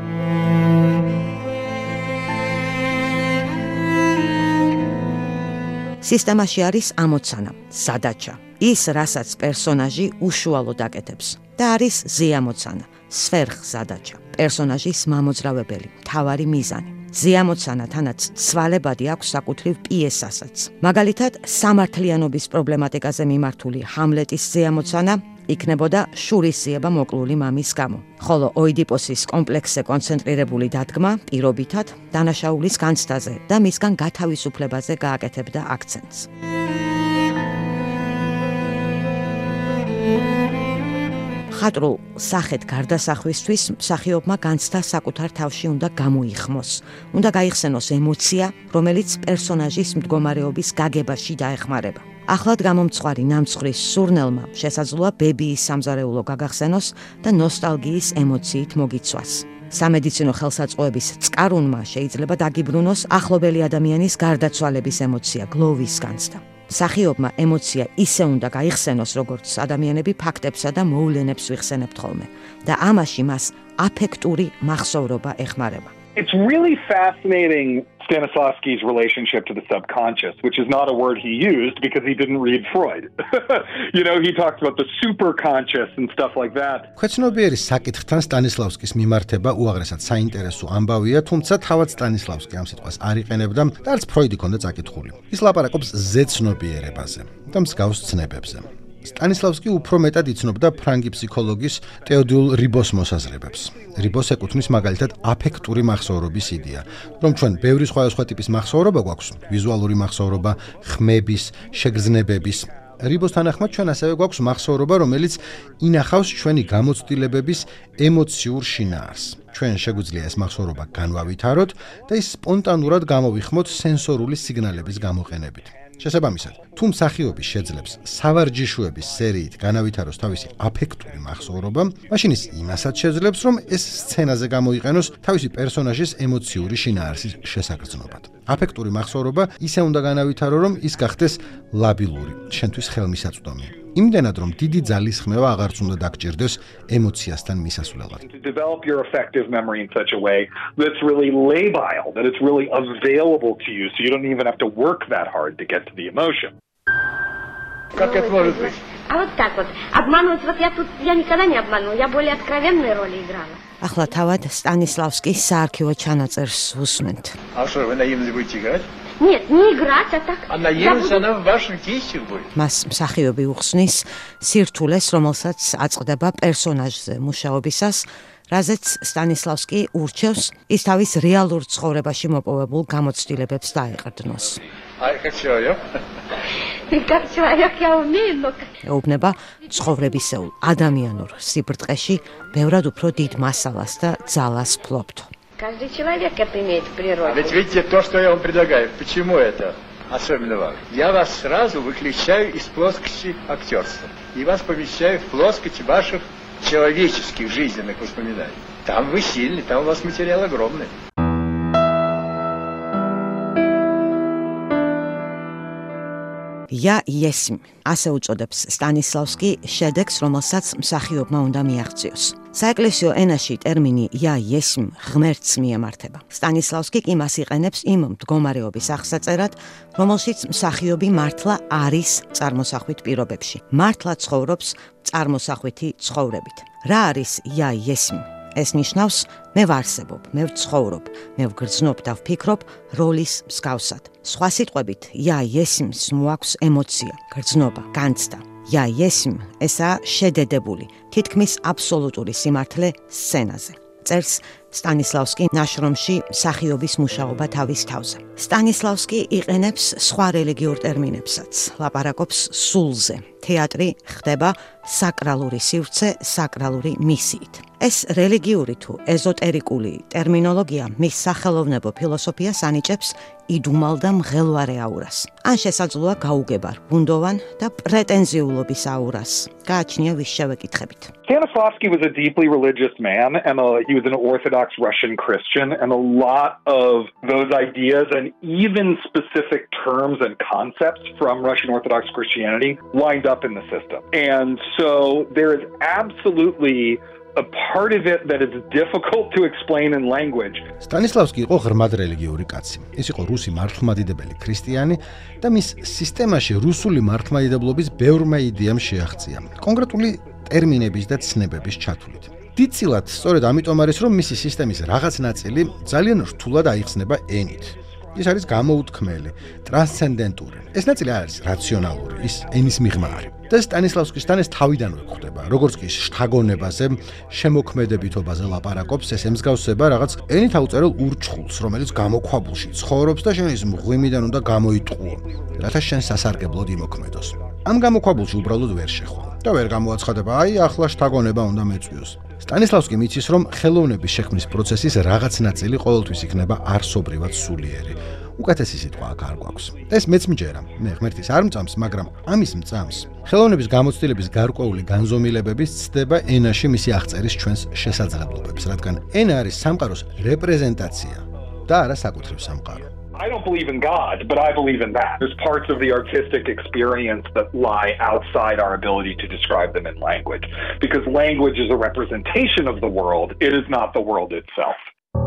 სისტემაში არის ამოცანა, სადაჩა, ის, რასაც პერსონაჟი უშუალოდ აკეთებს და არის ზეამოცანა, სფერხზადაჩა, პერსონაჟის მამოძრავებელი, მთავარი მიზანი. ზეამოცანა თანაც ცვალებადი აქვს საკუთრივ პიესასაც. მაგალითად, სამართლიანობის პრობლემატიკაზე მიმართული ჰამლეტის ზეამოცანა იქნებოდა შურისძიება მოკლული მამის გამო, ხოლო ოიდიპოსის კომპლექსზე კონცენტრირებული დადგმა პირობითად დანაშაულის განცდაზე და მისგან გათავისუფლებაზე გააკეთებდა აქცენტს. ხატრულ სახეთ გარდასახვისთვის მსახიობმა განცდა საკუთარ თავში უნდა გამოიხმოს, უნდა გაიხსენოს ემოცია, რომელიც პერსონაჟის მდგომარეობის გაგებაში დაეხმარება. ახლად გამომწვარი ნამცხვრის სურნელმა შესაძლოა ბებიის სამზარეულო გაგახსენოს და ნოსტალგიის ემოციით მოგიცვას. სამედიცინო ხელსაწყოების წყარუნმა შეიძლება დაგიბრუნოს ახლობელი ადამიანის გარდაცვალების ემოცია, გლოვის განცდა. მსახიობმა ემოცია ისე უნდა გაიხსენოს, როგორც ადამიანები ფაქტებსა და მოვლენებს ვიხსენებთ ხოლმე და ამაში მას აფექტური მახსოვრობა ეხმარება. It's really fascinating Stanislavski's relationship to the subconscious, which is not a word he used because he didn't read Freud. You know, he talks about the superconscious and stuff like that. ქვეცნობიერი საკითხთან სტანისლავსკის მიმართება უაღრესად საინტერესო ამბავია, თუმცა თავად სტანისლავსკი ამ სიტყვას არ იყენებდა და არც ფროიდი ჰქონდა წაკითხული. ის ლაპარაკობს ზეცნობიერებაზე და მსგავს ცნებებზე. სტანისლავსკი უფრო მეტად იცნობდა ფრანგი ფსიქოლოგის ტეოდულ რიბოს მოსაზრებებს. რიბოს ეკუთვნის მაგალითად აფექტური მახსოვრობის იდეა, რომ ჩვენ ბევრი სხვადასხვა ტიპის მახსოვრობა გვაქვს, ვიზუალური მახსოვრობა, ხმების, შეგრძნებების. რიბოს თანახმად ჩვენ ასევე გვაქვს მახსოვრობა, რომელიც ინახავს ჩვენი გამოცდილებების ემოციურ შინაარსს. ჩვენ შეგვიძლია ეს მახსოვრობა განვავითაროთ და ის სპონტანურად გამოვიხმოთ სენსორული სიგნალების გამოყენებით. შესაბამისად, თუ მსახიობი შეძლებს სავარჯიშოების სერიით განავითაროს თავისი აფექტური მახსოვრობა, მაშინ ის იმასაც შეძლებს, რომ ეს სცენაზე გამოიყენოს თავისი პერსონაჟის ემოციური შინაარსის შესაგრძნობად. აფექტური მახსოვრობა ისე უნდა განავითარო, რომ ის გახდეს ლაბილური, შენთვის ხელმისაწვდომი. იმდენად, რომ დიდი ძალის ხმევა აღარც უნდა დაგჭირდეს ემოციასთან მისასვლელად. To develop your effective memory in such a way that's really labile, that it's really available to you, so you don't even have to work that hard to get to the emotion. Как это может быть? А вот так вот. Обманывать, вот я тут, я никогда не обманывала, я более откровенные роли играла. ახლა თავად სტანისლავსკის საარქივო ჩანაწერს უსმენთ. А что, вы наивность будете играть? Нет, не играть, а так. А наивность она в ваших действиях будет. მას მსახიობი უხსნის სირთულეს, რომელსაც აწყდება პერსონაჟზე მუშაობისას, რაზეც სტანისლავსკი ურჩევს ის თავის რეალურ ცხოვრებაში მოპოვებულ გამოცდილებებს დაეყრდნოს. А как человек? И как человек я умею, но... ეუბნება ცხოვრებისეულ ადამიანურ სიბრტყეში ბევრად უფრო დიდ მასალას და ძალას ფლობთ. Каждый человек это имеет в А природе. ведь видите то, что я вам предлагаю. Почему это особенно важно? Я вас сразу выключаю из плоскости актерства и вас помещаю в плоскость ваших человеческих жизненных воспоминаний. Там вы сильны, там у вас материал огромный. Я есმ, ასე უწოდებს სტანისლავსკი შედეგს, რომელსაც მსახიობმა უნდა მიაღწიოს. საეკლესიო ენაში ტერმინი я есმ ღმერთს მიემართება. სტანისლავსკი კი მას იყენებს იმ მდგომარეობის აღსაწერად, რომელშიც მსახიობი მართლა არის წარმოსახვით პირობებში. მართლა ცხოვრობს წარმოსახვითი ცხოვრებით. რა არის я есმ? ეს ნიშნავს მე ვარსებობ, მე ვცხოვრობ, მე ვგრძნობ და ვფიქრობ როლის მსგავსად. სხვა სიტყვებით, я есმს მოაქვს ემოცია, გრძნობა, განცდა. я есმ ესაა შედედებული, თითქმის აბსოლუტური სიმართლე სცენაზე. წერს სტანისლავსკი ნაშრომში მსახიობის მუშაობა თავის თავზე. სტანისლავსკი იყენებს სხვა რელიგიურ ტერმინებსაც, ლაპარაკობს სულზე. თეატრი ხდება საკრალური სივრცე, საკრალური მისიით. ეს რელიგიური თუ ეზოტერიკული ტერმინოლოგია მის სახელოვნებო ფილოსოფიას ანიჭებს იდუმალ და მღელვარე აურას. ან შესაძლოა გაუგება ბუნდოვან და პრეტენზიულობის აურას. გააჩნია ვის შევეკითხებით. Stanislavski was a deeply religious man, and a, he was an Orthodox Russian Christian, and a lot of those ideas and even specific terms and concepts from Russian Orthodox Christianity wind up in the system. And so there is absolutely a part of it that is difficult to explain in language. სტანისლავსკი იყო ღრმად რელიგიური კაცი. ის იყო რუსი მართლმადიდებელი ქრისტიანი და მის სისტემაში რუსული მართლმადიდებლობის ბევრმა იდეამ შეაღწია. კონკრეტული ტერმინების და ცნებების ჩათვლით. დიდწილად სწორედ ამიტომ არის, რომ მისი სისტემის რაღაც ნაწილი ძალიან რთულად აიხსნება ენით. ის არის გამოუთქმელი, ტრანსცენდენტური. ეს ნაწილი არის რაციონალური, ის ენის მიღმარი. და სტანისლავსკისთან ეს თავიდანვე გვხდება, როგორც კი შთაგონებაზე, შემოქმედებითობაზე ლაპარაკობს, ეს ემსგავსება რაღაც ენით აუწერელ ურჩხულს, რომელიც გამოქვაბულში ცხოვრობს და შენ ის მღვიმიდან უნდა გამოიტყუო, რათა შენ სასარგებლოდ იმოქმედოს. ამ გამოქვაბულში უბრალოდ ვერ შეხვალ და ვერ გამოაცხადება, აი, ახლა შთაგონება უნდა მეწვიოს. სტანისლავსკი მიცის, რომ ხელოვნების შექმნის პროცესის რაღაც ნაწილი ყოველთვის იქნება არსობრივად სულიერი. უკეთესი სიტყვა აქ არ გვაქვს. ეს მეც მჯერა. მე ღმერთის არ მწამს, მაგრამ ამის მწამს. ხელოვნების გამოცდილების გარკვეული განზომილებების ცდება ენაში მისი აღწერის ჩვენს შესაძლებლობებს, რადგან ენა არის სამყაროს რეპრეზენტაცია და არა საკუთრივ სამყარო. I don't believe in God, but I believe in that. There's parts of the artistic experience that lie outside our ability to describe them in language. Because language is a representation of the world, it is not the world itself.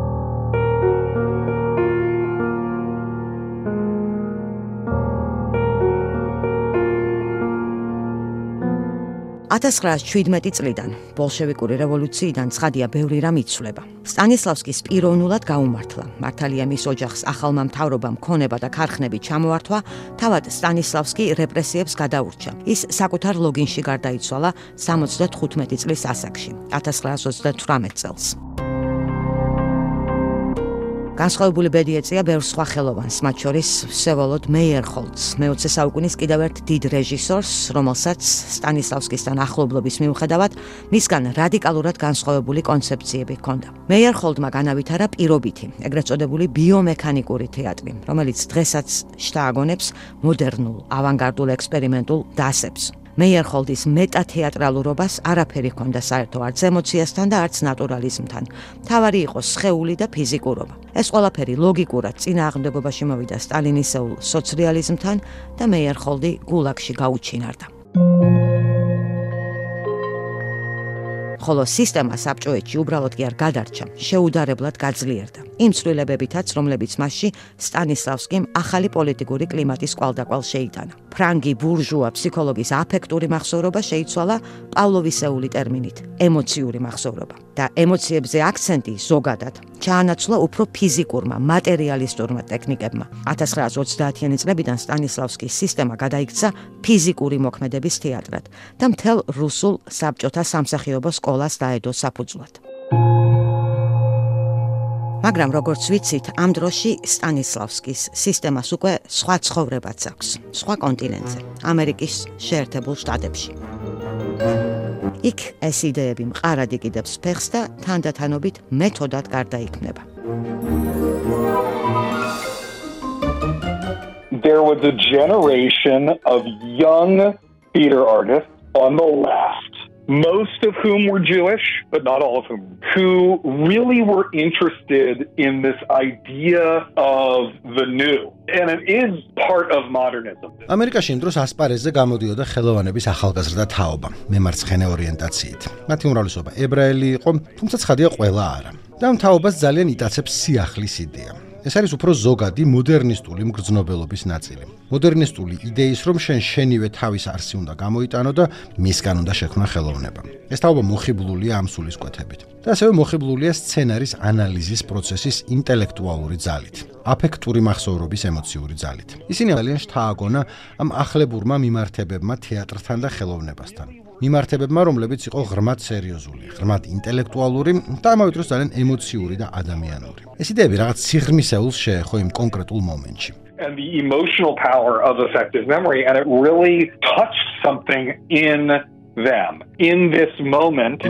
ათას ცხრაასი შვიდმეტი წლიდან, ბოლშევიკური რევოლუციიდან ცხადია ბევრი რამ იცვლება. სტანისლავსკის პიროვნულად გაუმართლა. მართალია მის ოჯახს ახალმა მთავრობამ ქონება და ქარხნები ჩამოართვა, თავად სტანისლავსკი რეპრესიებს გადაურჩა. ის საკუთარ ლოგინში გარდაიცვალა სამოცდათხუთმეტი წლის ასაკში, ათას ცხრაასი ოცდათვრამეტ წელს. განსხვავებული ბედი ეწია ბევრ სხვა ხელოვანს, მათ შორის ვსევოლოდ მეიერჰოლცს, მეოცე საუკუნის კიდევ ერთ დიდ რეჟისორს, რომელსაც სტანისლავსკისთან ახლობლობის მიუხედავად, მისგან რადიკალურად განსხვავებული კონცეფციები ჰქონდა. მეიერჰოლდმა განავითარა პირობითი, ეგრეთ წოდებული ბიომექანიკური თეატრი, რომელიც დღესაც შთააგონებს მოდერნულ, ავანგარდულ ექსპერიმენტულ დასებს. მეიერჰოლდის მეტათეატრალურობას არაფერი ჰქონდა საერთო არც ემოციასთან და არც ნატურალიზმთან. მთავარი იყო სხეული და ფიზიკურობა. ეს ყველაფერი ლოგიკურად წინააღმდეგობაში მოვიდა სტალინისეულ სოციალიზმთან და მეიერჰოლდი გულაგში გაუჩინარდა. ხოლო სისტემა საბჭოეთში უბრალოდ კი არ გადარჩა, შეუდარებლად გაძლიერდა. იმ ცვლილებებითაც, რომლებიც მასში სტანისლავსკიმ ახალი პოლიტიკური კლიმატის კვალდაკვალ შეიტანა. ფრანგი ბურჟუა ფსიქოლოგის აფექტური მახსოვრობა შეიცვალა პავლოვისეული ტერმინით, ემოციური მახსოვრობა. და ემოციებზე აქცენტი ზოგადად ჩაანაცვლა უფრო ფიზიკურმა, მატერიალისტურმა ტექნიკებმა. ათას ცხრაასი ოცდაათიანი წლებიდან სტანისლავსკის სისტემა გადაიქცა ფიზიკური მოქმედების თეატრად და მთელ რუსულ საბჭოთა სამსახიობო სკოლას დაედო საფუძვლად. მაგრამ როგორც ვიცით, ამ დროში სტანისლავსკის სისტემას უკვე სხვა ცხოვრებაც აქვს, სხვა კონტინენტზე, ამერიკის შეერთებულ შტატებში. იქ ეს იდეები მყარად იკიდებს ფეხს და თანდათანობით მეთოდად გარდაიქმნება. There was a generation of young theater artists on the left most of whom were Jewish, but not all of whom, who really were interested in this idea of the new. And it is part of modernism. ამერიკაში იმ დროს ასპარეზზე გამოდიოდა ხელოვანების ახალგაზრდა თაობა, მემარცხენე ორიენტაციით. მათი უმრავლესობა ებრაელი იყო, თუმცა ცხადია ყველა არა. და ამ თაობას ძალიან იტაცებს სიახლის იდეა. ეს არის უფრო ზოგადი მოდერნისტული მგრძნობელობის ნაწილი. მოდერნისტული იდეის, რომ შენ შენივე თავის არსი უნდა გამოიტანო და მისგან უნდა შექმნა ხელოვნება. ეს თაობა მოხიბლულია ამ სულისკვეთებით. და ასევე მოხიბლულია სცენარის ანალიზის პროცესის ინტელექტუალური ძალით, აფექტური მახსოვრობის ემოციური ძალით. ისინი ძალიან შთააგონა ამ ახლებურმა მიმართებებმა თეატრთან და ხელოვნებასთან. მიმართებებმა, რომლებიც იყო ღრმად სერიოზული, ღრმად ინტელექტუალური და ამავე დროს ძალიან ემოციური და ადამიანური. ეს იდეები რაღაც სიღრმისეულს შეეხო იმ კონკრეტულ მომენტში. And the emotional power of effective memory, and it really touched something in them. In this moment,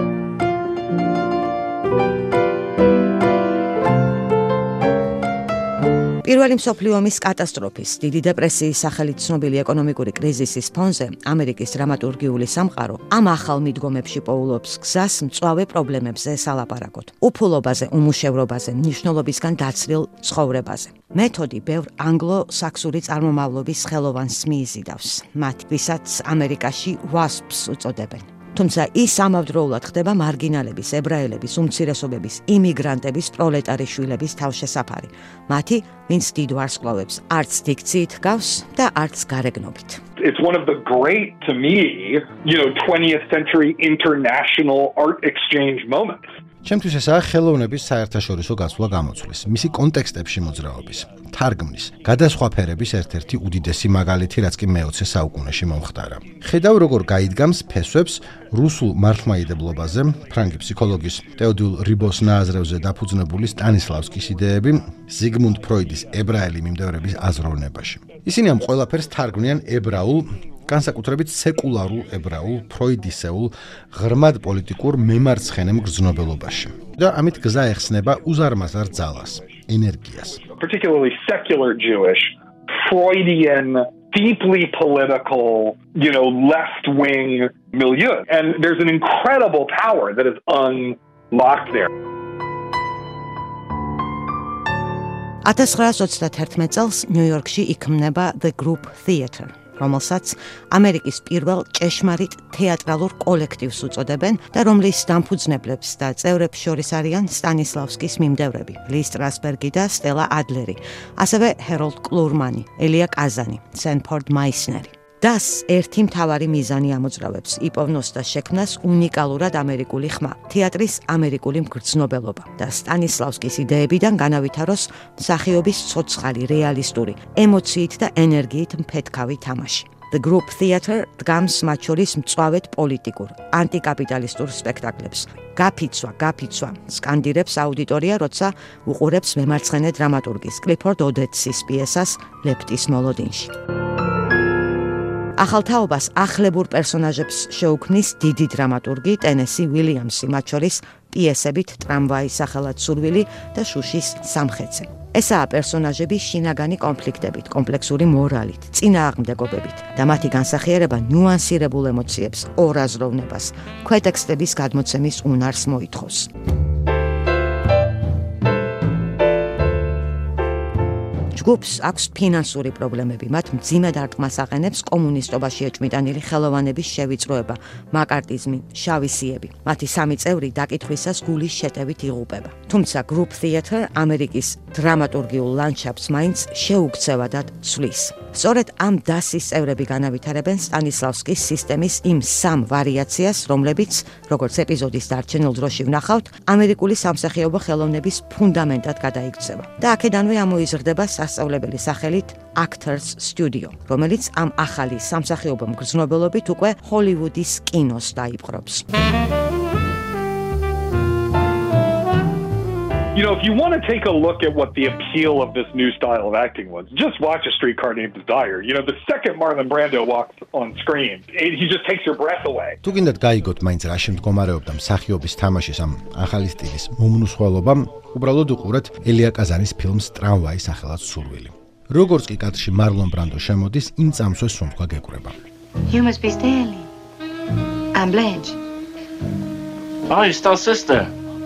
პირველი მსოფლიო ომის კატასტროფის, დიდი დეპრესიის სახელით ცნობილი ეკონომიკური კრიზისის ფონზე ამერიკის დრამატურგიული სამყარო ამ ახალ მიდგომებში პოულობს გზას მწვავე პრობლემებზე სალაპარაკოთ. უფულობაზე, უმუშევრობაზე, მნიშვნელობისგან დაცლილ ცხოვრებაზე. მეთოდი ბევრ ანგლო-საქსური წარმომავლობის ხელოვანს მიიზიდავს. მათ, ვისაც ამერიკაში WASPs უწოდებენ. თუმცა ის ამავდროულად ხდება მარგინალების, ებრაელების, უმცირესობების, იმიგრანტების, პროლეტარიშვილების თავშესაფარი. მათი, ვინც დიდ ვარსკვლავებს არც დიქციით გავს და არც გარეგნობით. It's one of the great, to me, you know, twentieth century international art exchange moments. ჩემთვის ესაა ხელოვნების საერთაშორისო გაცვლა გამოცვლის, მისი კონტექსტებში მოძრაობის, თარგმნის, გადასხვაფერების ერთ-ერთი უდიდესი მაგალითი, რაც კი მეოცე საუკუნეში მომხდარა. ხედავ, როგორ გაიდგამს ფესვებს რუსულ მართლმაიდებლობაზე, ფრანგი ფსიქოლოგის ტეოდორ რიბოს ნააზრევზე დაფუძნებული სტანისლავსკის იდეები ზიგმუნდ ფროიდის ებრაელი მიმდევრების აზროვნებაში. ისინი ამ ყველაფერს თარგმნიან ებრაულ, განსაკუთრებით სეკულარულ ებრაულ, ფროიდისეულ, ღრმად პოლიტიკურ მემარცხენე მგრძნობელობაში. და ამით გზა ეხსნება უზარმაზარ ძალას, ენერგიას. Particularly secular Jewish, Freudian, deeply political, you know, left-wing milieu. And there's an incredible power that is unlocked there. ათას ცხრაას ოცდაათერთმეტ წელს ნიუ-იორკში იქმნება The Group Theatre, რომელსაც ამერიკის პირველ ჭეშმარიტ თეატრალურ კოლექტივს უწოდებენ და რომლის დამფუძნებლებს და წევრებს შორის არიან სტანისლავსკის მიმდევრები, ლის სტრასბერგი და სტელა ადლერი, ასევე ჰეროლდ კლურმანი, ელია კაზანი, სენფორდ მაისნერი. დას ერთი მთავარი მიზანი ამოძრავებს იპოვნოს და შექმნას უნიკალურად ამერიკული ხმა, თეატრის ამერიკული მგრძნობელობა და სტანისლავსკის იდეებიდან განავითაროს მსახიობის ცოცხალი, რეალისტური, ემოციით და ენერგიით მფეთქავი თამაში. The Group Theatre დგამს მათ შორის მწვავედ პოლიტიკურ, ანტიკაპიტალისტურ სპექტაკლებს. გაფიცვა, გაფიცვა, სკანდირებს აუდიტორია, როცა უყურებს მემარცხენე დრამატურგის კლიფორდ ოდეტსის პიესას ლეპტის მოლოდინში. ახალ თაობას ახლებურ პერსონაჟებს შეუქმნის დიდი დრამატურგი ტენესი უილიამსი, მათ შორის პიესებით ტრამვაის სახელად სურვილი და შუშის სამხეცე. ესაა პერსონაჟების შინაგანი კონფლიქტებით, კომპლექსური მორალით, წინააღმდეგობებით და მათი განსახიერება ნუანსირებულ ემოციებს, ორაზროვნებას, ქვეტექსტების გადმოცემის უნარს მოითხოვს. ჯგუფს აქვს ფინანსური პრობლემები, მათ მძიმე დარტყმას აყენებს კომუნისტობაში ეჭვმიტანილი ხელოვანების შევიწროება, მაკარტიზმი, შავი სიები. მათი სამი წევრი დაკითხვისას გულის შეტევით იღუპება. თუმცა Group Theatre ამერიკის დრამატურგიულ ლანდშაფტს მაინც შეუქცევადად ცვლის. სწორედ ამ დასის წევრები განავითარებენ სტანისლავსკის სისტემის იმ სამ ვარიაციას, რომლებიც, როგორც ეპიზოდის დარჩენილ დროში ვნახავთ, ამერიკული სამსახიობო ხელოვნების ფუნდამენტად გადაიქცევა. და აქედანვე ამოიზრდება სასწავლებელი სახელით Actors Studio, რომელიც ამ ახალი სამსახიობო მგრძნობელობით უკვე ჰოლივუდის კინოს დაიპყრობს. You know, if you want to take a look at what the appeal of this new style of acting was, just watch A Streetcar Named Desire. You know, the second Marlon Brando walks on screen, he just takes your breath away. თუ გინდათ გაიგოთ მაინც რა შემდგომარეობდა მსახიობის თამაშის ამ ახალი სტილის მომნუსხველობა, უბრალოდ უყურეთ ელია კაზანის ფილმს ტრამვაის სახელად სურვილი. როგორც კი კადრში მარლონ ბრანდო შემოდის, იმ წამსვე სუნთქვა გეკვრება. You must be Stanley. I'm Blanche. Oh, you're still sister?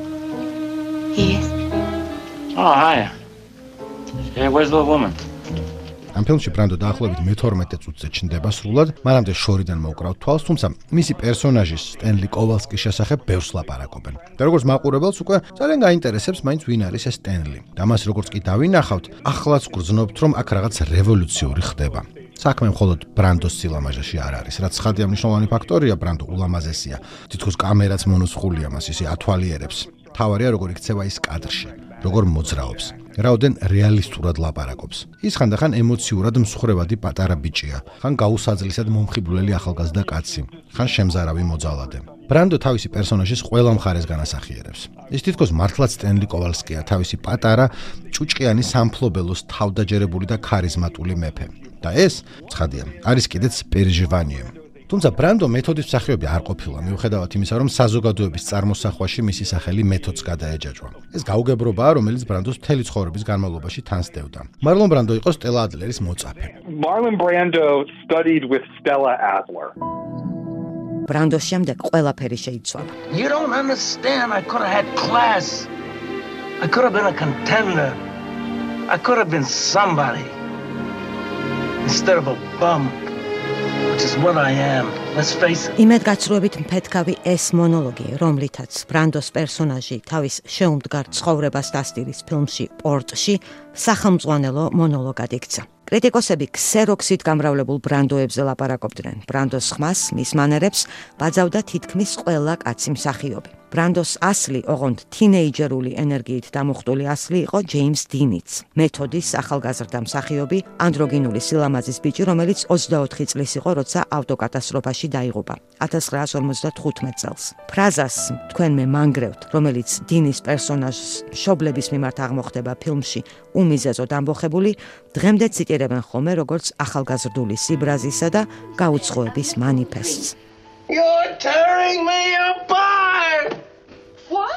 Yes. Oh, hi. Hey, where's the little woman? ამ ფილმში ბრანდო დაახლოებით მეთორმეტე წუთზე ჩნდება სრულად, მანამდე შორიდან მოვკრავთ თვალს, თუმცა მისი პერსონაჟის სტენლი კოვალსკის შესახებ ბევრს ლაპარაკობენ. და როგორც მაყურებელს უკვე ძალიან გაინტერესებს მაინც ვინ არის ეს სტენლი. და მას როგორც კი დავინახავთ, ახლაც გრძნობთ, რომ აქ რაღაც რევოლუციური ხდება. საქმე მხოლოდ ბრანდოს სილამაზეში არ არის, რაც ცხადია მნიშვნელოვანი ფაქტორია, ბრანდო ულამაზესია. თითქოს კამერაც მონოსხულია მას ისე ათვალიერებს. თავარია როგორ იქცევა ის კადრში, როგორ მოძრაობს. რაოდენ რეალისტურად ლაპარაკობს. ის ხანდახან ემოციურად მსხვერპლი პატარა ბიჭია, ხან გაუსაძლისად მომხიბვლელი ახალგაზრდა კაცი, ხან შემზარავი მოძალადე. ბრანდო თავისი პერსონაჟის ყველა მხარეს განასახიერებს. ის თითქოს მართლაც სტენლი კოვალსკია, თავისი პატარა, ჭუჭყიანი სამფლობელოს თავდაჯერებული და ქარიზმატული მეფე. და ეს, ცხადია, არის კიდეც პერჟვანიე. თუმცა ბრანდო მეთოდის მსახიობი არ ყოფილა, მიუხედავად იმისა, რომ საზოგადოების წარმოსახვაში მისი სახელი მეთოდს გადაეჯაჭვა. ეს გაუგებრობაა, რომელიც ბრანდოს მთელი ცხოვრების განმავლობაში თან სდევდა. მარლონ ბრანდო იყო სტელა ადლერის მოწაფე. Marlon Brando studied with Stella Adler. ბრანდოს შემდეგ ყველაფერი შეიცვალა. You don't understand. I could have had class. I could have been a contender. I could have been somebody. Instead of a bum. Which is what I am. Let's face it. იმედ გაცრუებით მფეთქავი ეს მონოლოგი, რომლითაც ბრანდოს პერსონაჟი თავის შეუმდგარ ცხოვრებას დასტირის ფილმში პორტში სახელმძღვანელო მონოლოგად იქცა. კრიტიკოსები ქსეროქსით გამრავლებულ ბრანდოებზე ლაპარაკობდნენ. ბრანდოს ხმას, მის მანერებს ბაძავდა თითქმის ყველა კაცი მსახიობი. ბრანდოს ასლი, ოღონდ თინეიჯერული ენერგიით დამუხტული ასლი იყო ჯეიმს დინიც, მეთოდის ახალგაზრდა მსახიობი, ანდროგინული სილამაზის ბიჭი, რომელიც ოცდაოთხი წლის იყო, როცა ავტოკატასტროფაში დაიღუპა ათას ცხრაას ორმოცდათხუთმეტ წელს. ფრაზას თქვენ მე მანგრევთ, რომელიც დინის პერსონაჟს მშობლების მიმართ აღმოხდება ფილმში უმიზეზოდ ამბოხებული, დღემდე ციტირებენ ხოლმე როგორც ახალგაზრდული სიბრაზისა და გაუცხოების მანიფესტს. You're tearing me apart! What?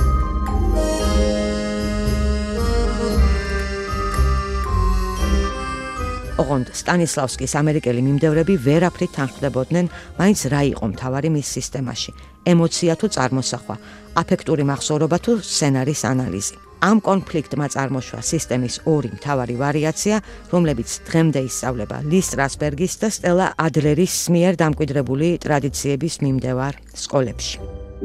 ოღონდ სტანისლავსკის ამერიკელი მიმდევრები ვერაფრით თანხმდებოდნენ, მაინც რა იყო მთავარი მის სისტემაში, ემოცია თუ წარმოსახვა, აფექტური მახსოვრობა თუ სცენარის ანალიზი. ამ კონფლიქტმა წარმოშვა სისტემის ორი მთავარი ვარიაცია, რომლებიც დღემდე ისწავლება ლის სტრასბერგის და სტელა ადლერის მიერ დამკვიდრებული ტრადიციების მიმდევარ სკოლებში.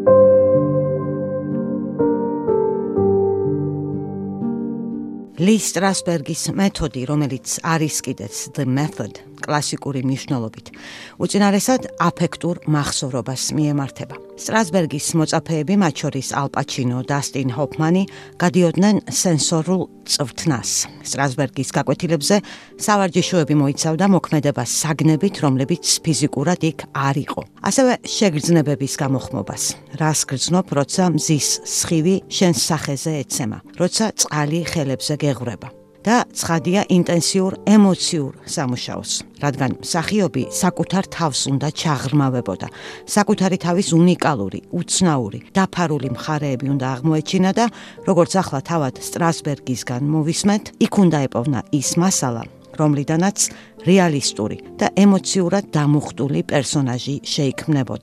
ლის სტრასბერგის მეთოდი, რომელიც არის კიდეც The Method, კლასიკური მნიშვნელობით, უწინარესად აფექტურ მახსოვრობას მიემართება. სტრასბერგის მოწაფეები, მათ შორის ალ პაჩინო, დასტინ ჰოფმანი, გადიოდნენ სენსორულ წვრთნას. სტრასბერგის გაკვეთილებზე სავარჯიშოები მოიცავდა მოქმედებას საგნებით, რომლებიც ფიზიკურად იქ არ იყო. ასევე შეგრძნებების გამოხმობას. რას გრძნობ, როცა მზის სხივი შენს სახეზე ეცემა, როცა წყალი ხელებზე გეღვრება. და ცხადია ინტენსიურ ემოციურ სამუშაოს, რადგან მსახიობი საკუთარ თავს უნდა ჩაღრმავებოდა, საკუთარი თავის უნიკალური, უცნაური, დაფარული მხარეები უნდა აღმოეჩინა და როგორც ახლა თავად სტრასბერგისგან მოვისმენთ, იქ უნდა ეპოვნა ის მასალა, რომლიდანაც რეალისტური და ემოციურად დამუხტული პერსონაჟი შეიქმნებოდა.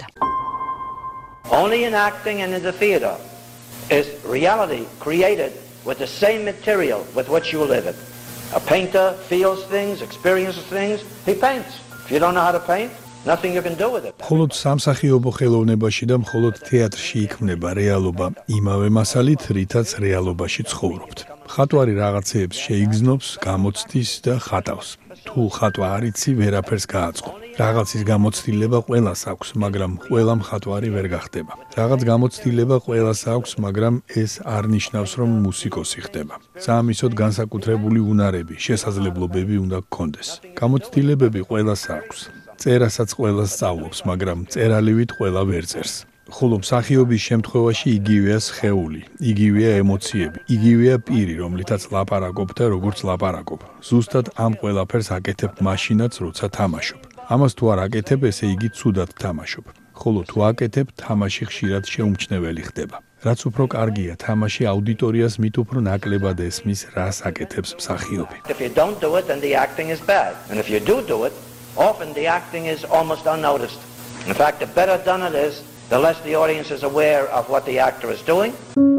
Only in acting and in the theater is reality created with the same material with which you live it. A painter feels things, experiences things, he paints. If you don't know how to paint, nothing you can do with it. მხოლოდ სამსახიობო ხელოვნებაში და მხოლოდ თეატრში იქმნება რეალობა იმავე მასალით, რითაც რეალობაში ცხოვრობთ. ხატვარი რაღაცეებს შეიგზნობს, გამოცდის და ხატავს. თუ ხატვა არ იცი, ვერაფერს გააწყო. რაღაცის გამოცდილება ყველას აქვს, მაგრამ ყველა მხატვარი ვერ გახდება. რაღაც გამოცდილება ყველას აქვს, მაგრამ ეს არ ნიშნავს, რომ მუსიკოსი ხდება. საამისოდ განსაკუთრებული უნარები, შესაძლებლობები უნდა გქონდეს. გამოცდილებები ყველას აქვს. წერასაც ყველა სწავლობს, მაგრამ წერალივით ყველა ვერ წერს. ხოლო მსახიობის შემთხვევაში იგივეა სხეული, იგივეა ემოციები, იგივეა პირი, რომლითაც ლაპარაკობ და როგორც ლაპარაკობ. ზუსტად ამ ყველაფერს აკეთებ მაშინაც, როცა თამაშობ. ამას თუ არ აკეთებ, ესე იგი ცუდად თამაშობ. ხოლო თუ აკეთებ, თამაში ხშირად შეუმჩნეველი ხდება. რაც უფრო კარგია, თამაში აუდიტორიას მით უფრო ნაკლებად ესმის, რას აკეთებს მსახიობი. If you don't do it, then the acting is bad. And if you do do it, often the acting is almost unnoticed. In fact, the better done it is, the less the audience is aware of what the actor is doing.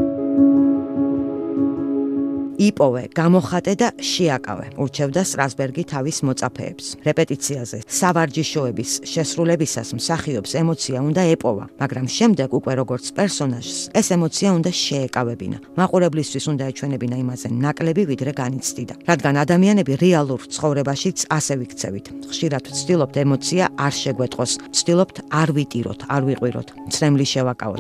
იპოვე, გამოხატე და შეაკავე, ურჩევდა სტრასბერგი თავის მოწაფეებს. რეპეტიციაზე სავარჯიშოების შესრულებისას მსახიობს ემოცია უნდა ეპოვა, მაგრამ შემდეგ უკვე როგორც პერსონაჟს ეს ემოცია უნდა შეეკავებინა. მაყურებლისთვის უნდა ეჩვენებინა იმაზე ნაკლები, ვიდრე განიცდიდა. რადგან ადამიანები რეალურ ცხოვრებაშიც ასე ვიქცევით. ხშირად ვცდილობთ ემოცია არ შეგვეტყოს, ვცდილობთ არ ვიტიროთ, არ ვიყვიროთ, მცრემლი შევაკავოთ.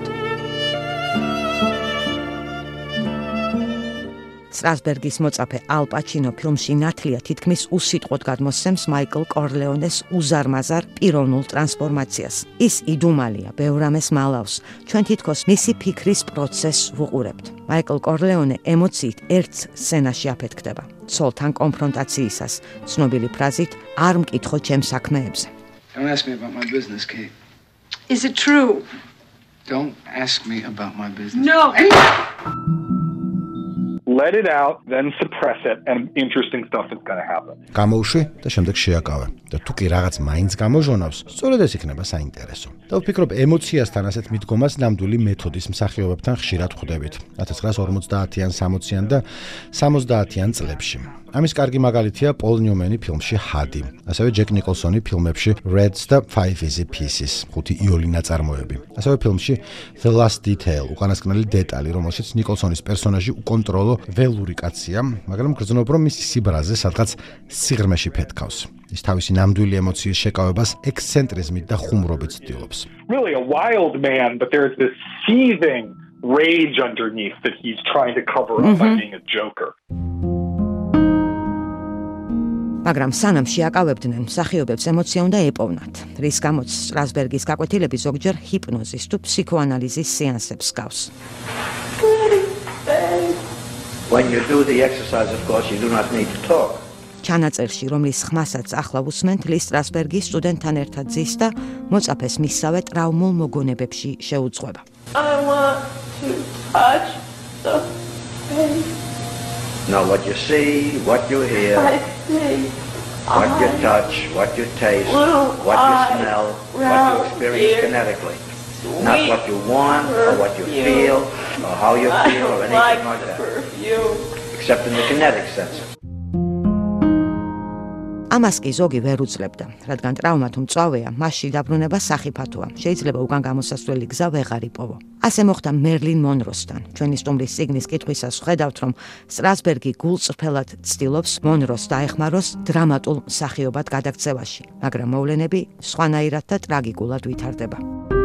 სტრასბერგის მოწაფე ალ პაჩინო ფილმში ნათლია თითქმის უსიტყვოდ გადმოსცემს მაიკლ კორლეონეს უზარმაზარ პიროვნულ ტრანსფორმაციას. ის იდუმალია, ბევრ რამეს მალავს. ჩვენ თითქოს მისი ფიქრის პროცესს ვუყურებთ. მაიკლ კორლეონე ემოციით ერთ სცენაში აფეთქდება. ცოლთან კონფრონტაციისას, ცნობილი ფრაზით არ მკითხო ჩემ საქმეებზე. Don't ask me about my business, Kate. Is it true? Don't ask me about my business. No. Let it out, then suppress it, and interesting stuff is going to happen. გამოუშვი და შემდეგ შეაკავე. და თუ კი რაღაც მაინც გამოჟონავს, სწორედ ეს იქნება საინტერესო. და ვფიქრობ, ემოციასთან ასეთ მიდგომას ნამდვილი მეთოდის მსახიობებთან ხშირად ხვდებით. ათას ცხრაასი ორმოცდაათიან, სამოციან და სამოცდაათიან წლებში. ამის კარგი მაგალითია პოლ ნიუმენი ფილმში ჰადი, ასევე ჯეკ ნიკოლსონი ფილმებში Reds და Five Easy Pieces, ხუთი იოლი ნაწარმოები. ასევე ფილმში The Last Detail, უკანასკნელი დეტალი, რომელშიც ნიკოლსონის პერსონაჟი უკონტროლო ველური კაცია, მაგრამ გრძნობ რომ მისი სიბრაზე სადღაც სიღრმეში ფეთქავს. ის თავისი ნამდვილი ემოციის შეკავებას ექსცენტრიზმით და ხუმრობით ცდილობს. Really a wild man, but there's this seething rage underneath that he's trying to cover up by being a joker. მაგრამ სანამ შეაკავებდნენ, მსახიობებს ემოცია უნდა ეპოვნათ, რის გამოც სტრასბერგის გაკვეთილები ზოგჯერ ჰიპნოზის თუ ფსიქოანალიზის სეანსებს გავს. When you do the exercise, of course, you do not need to talk. ჩანაწერში, რომლის ხმასაც ახლა ვუსმენთ, ლის სტრასბერგი სტუდენტთან ერთად ზის და მოწაფეს მისსავე ტრავმულ მოგონებებში შეუძღვება. I want to touch the face. Now what you see, what you hear, I see. what you touch, what you taste, what you smell, what you experience kinetically. Not what you want or what you feel or how you feel or anything like that. Except in the kinetic sense. ამას კი ზოგი ვერ უძლებდა, რადგან ტრავმა თუ მწვავეა, მასში დაბრუნება სახიფათოა. შეიძლება უკან გამოსასვლელი გზა ვეღარ იპოვო. ასე მოხდა მერლინ მონროსთან. ჩვენი სტუმრის წიგნის კითხვისას ვხედავთ, რომ სტრასბერგი გულწრფელად ცდილობს მონროს დაეხმაროს დრამატულ მსახიობად გადაქცევაში, მაგრამ მოვლენები სხვანაირად და ტრაგიკულად ვითარდება.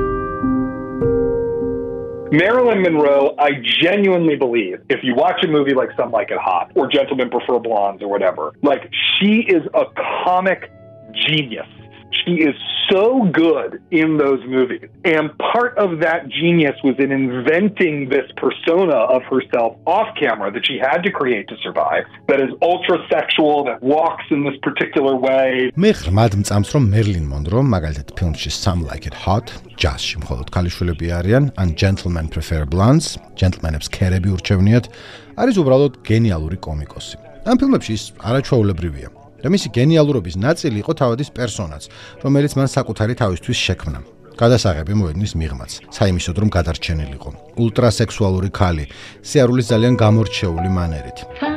Marilyn Monroe, I genuinely believe, if you watch a movie like Some Like It Hot or Gentlemen Prefer Blondes or whatever, like she is a comic genius. She is so good in those movies. And part of that genius was in inventing this persona of herself off camera that she had to create to survive, that is ultra sexual, that walks in this particular way. მე ღრმად მწამს, რომ მერლინ მონრო, მაგალითად ფილმში Some Like It Hot, ჯაზში მხოლოდ ქალიშვილები არიან, ან Gentlemen Prefer Blondes, ჯენტლმენებს ქერები ურჩევნიათ, არის უბრალოდ გენიალური კომიკოსი. ამ ფილმებში ის არაჩვეულებრივია. და მისი გენიალურობის ნაწილი იყო თავადის პერსონაჟს, რომელიც მან საკუთარი თავისთვის შექმნა. გადასაღები მოედნის მიღმაც, საიმისოდ რომ გადარჩენილიყო. ულტრასექსუალური ქალი, სიარულის ძალიან გამორჩეული მანერით.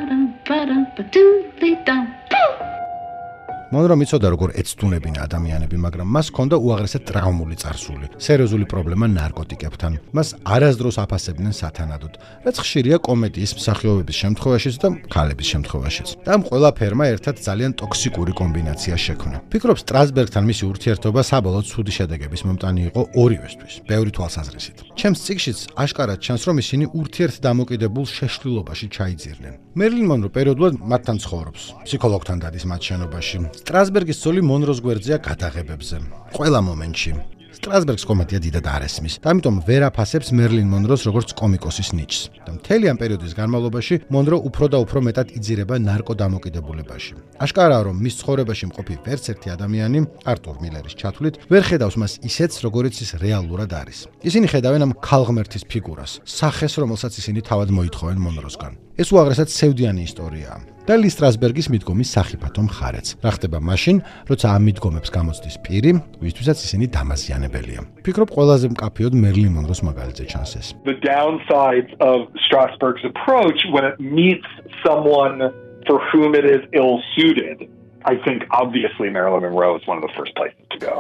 მონრო მიცოდა როგორ ეცდუნებინა ადამიანები, მაგრამ მას ჰქონდა უაღრესად ტრავმული წარსული, სერიოზული პრობლემა ნარკოტიკებთან. მას არასდროს აფასებდნენ სათანადოდ, რაც ხშირია კომედიის მსახიობების შემთხვევაშიც და ქალების შემთხვევაშიც. და ამ ყველაფერმა ერთად ძალიან ტოქსიკური კომბინაცია შექმნა. ფიქრობ, სტრასბერგთან მისი ურთიერთობა საბოლოოდ ცუდი შედეგების მომტანი იყო ორივესთვის, ბევრი თვალსაზრისით. ჩემს წიგნშიც აშკარად ჩანს, რომ ისინი ურთიერთდამოკიდებულ შეშლილობაში ჩაიძირნენ. მერლინ მონრო პერიოდულად მათთან ცხოვრობს, ფსიქოლოგთან დადის მათ შენობაში. სტრასბერგის ძოლი მონროს გვერდზეა გადაღებებზე. ყველა მომენტში. სტრასბერგს კომედია დიდად არ ესმის და ამიტომ ვერ აფასებს მერლინ მონროს როგორც კომიკოსის ნიჭს. და მთელი ამ პერიოდის განმავლობაში მონრო უფრო და უფრო მეტად იძირება ნარკოდამოკიდებულებაში. აშკარაა, რომ მის ცხოვრებაში მყოფი ვერც ერთი ადამიანი, არტურ მილერის ჩათვლით, ვერ ხედავს მას ისეთს, როგორიც ის რეალურად არის. ისინი ხედავენ ამ ქალღმერთის ფიგურას, სახეს, რომელსაც ისინი თავად მოითხოვენ მონროსგან. ეს უაღრესად სევდიანი ისტორიაა. და ლის სტრასბერგის მიდგომის სახიფათო მხარეც. რა ხდება მაშინ, როცა ამ მიდგომებს გამოცდის პირი, ვისთვისაც ისინი დამაზიანებელია. ფიქრობ, ყველაზე მკაფიოდ Marilyn Monroe-ს მაგალითზე ჩანს ეს. The downsides of Strasberg's approach when it meets someone for whom it is ill-suited, I think obviously Marilyn Monroe is one of the first places to go.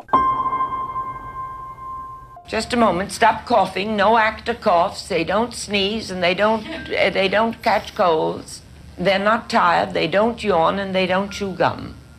Just a moment, stop coughing. No actor coughs. They don't sneeze and they don't they don't catch colds. They're not tired, they don't yawn and they don't chew gum.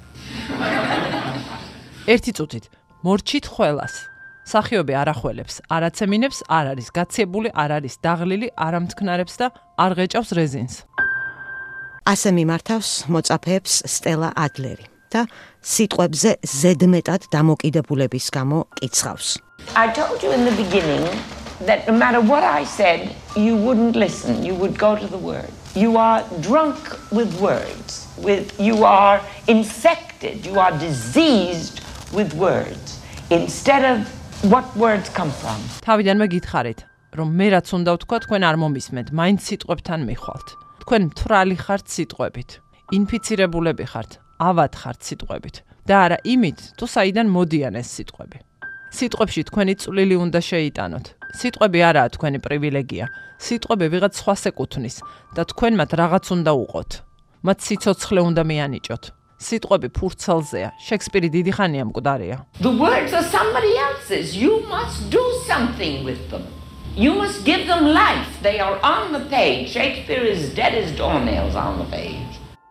ერთი წუთით მორჩით ყველას. სახიობი არ ახველებს, არ აცემინებს, არ არის გაციებული, არ არის დაღლილი, არ ამთქნარებს და არ ღეჭავს რეზინს. ასე მიმართავს მოწაფეებს სტელა ადლერი და სიტყვებზე ზედმეტად დამოკიდებულების გამო კიცხავს. I told you in the beginning that no matter what I said, you wouldn't listen, you would go to the word. You are drunk with words, with you are infected, you are diseased with words instead of what words come from. თავიდანვე გითხარით, რომ მე რაც უნდა ვთქვა, თქვენ არ მომისმენთ, მაინც სიტყვებთან მიხვალთ. თქვენ მთვრალი ხართ სიტყვებით, ინფიცირებულები ხართ, ავად ხართ სიტყვებით და არა იმით, თუ საიდან მოდიან ეს სიტყვები. სიტყვებში თქვენი წვლილი უნდა შეიტანოთ. სიტყვები არაა თქვენი პრივილეგია. სიტყვები ვიღაც სხვას ეკუთვნის და თქვენ მათ რაღაც უნდა უყოთ. მათ სიცოცხლე უნდა მიანიჭოთ. სიტყვები ფურცელზეა. შექსპირი დიდი ხანია მკვდარია. The words are somebody else's. You must do something with them. You must give them life. They are on the page. Shakespeare is dead as doornails on the page.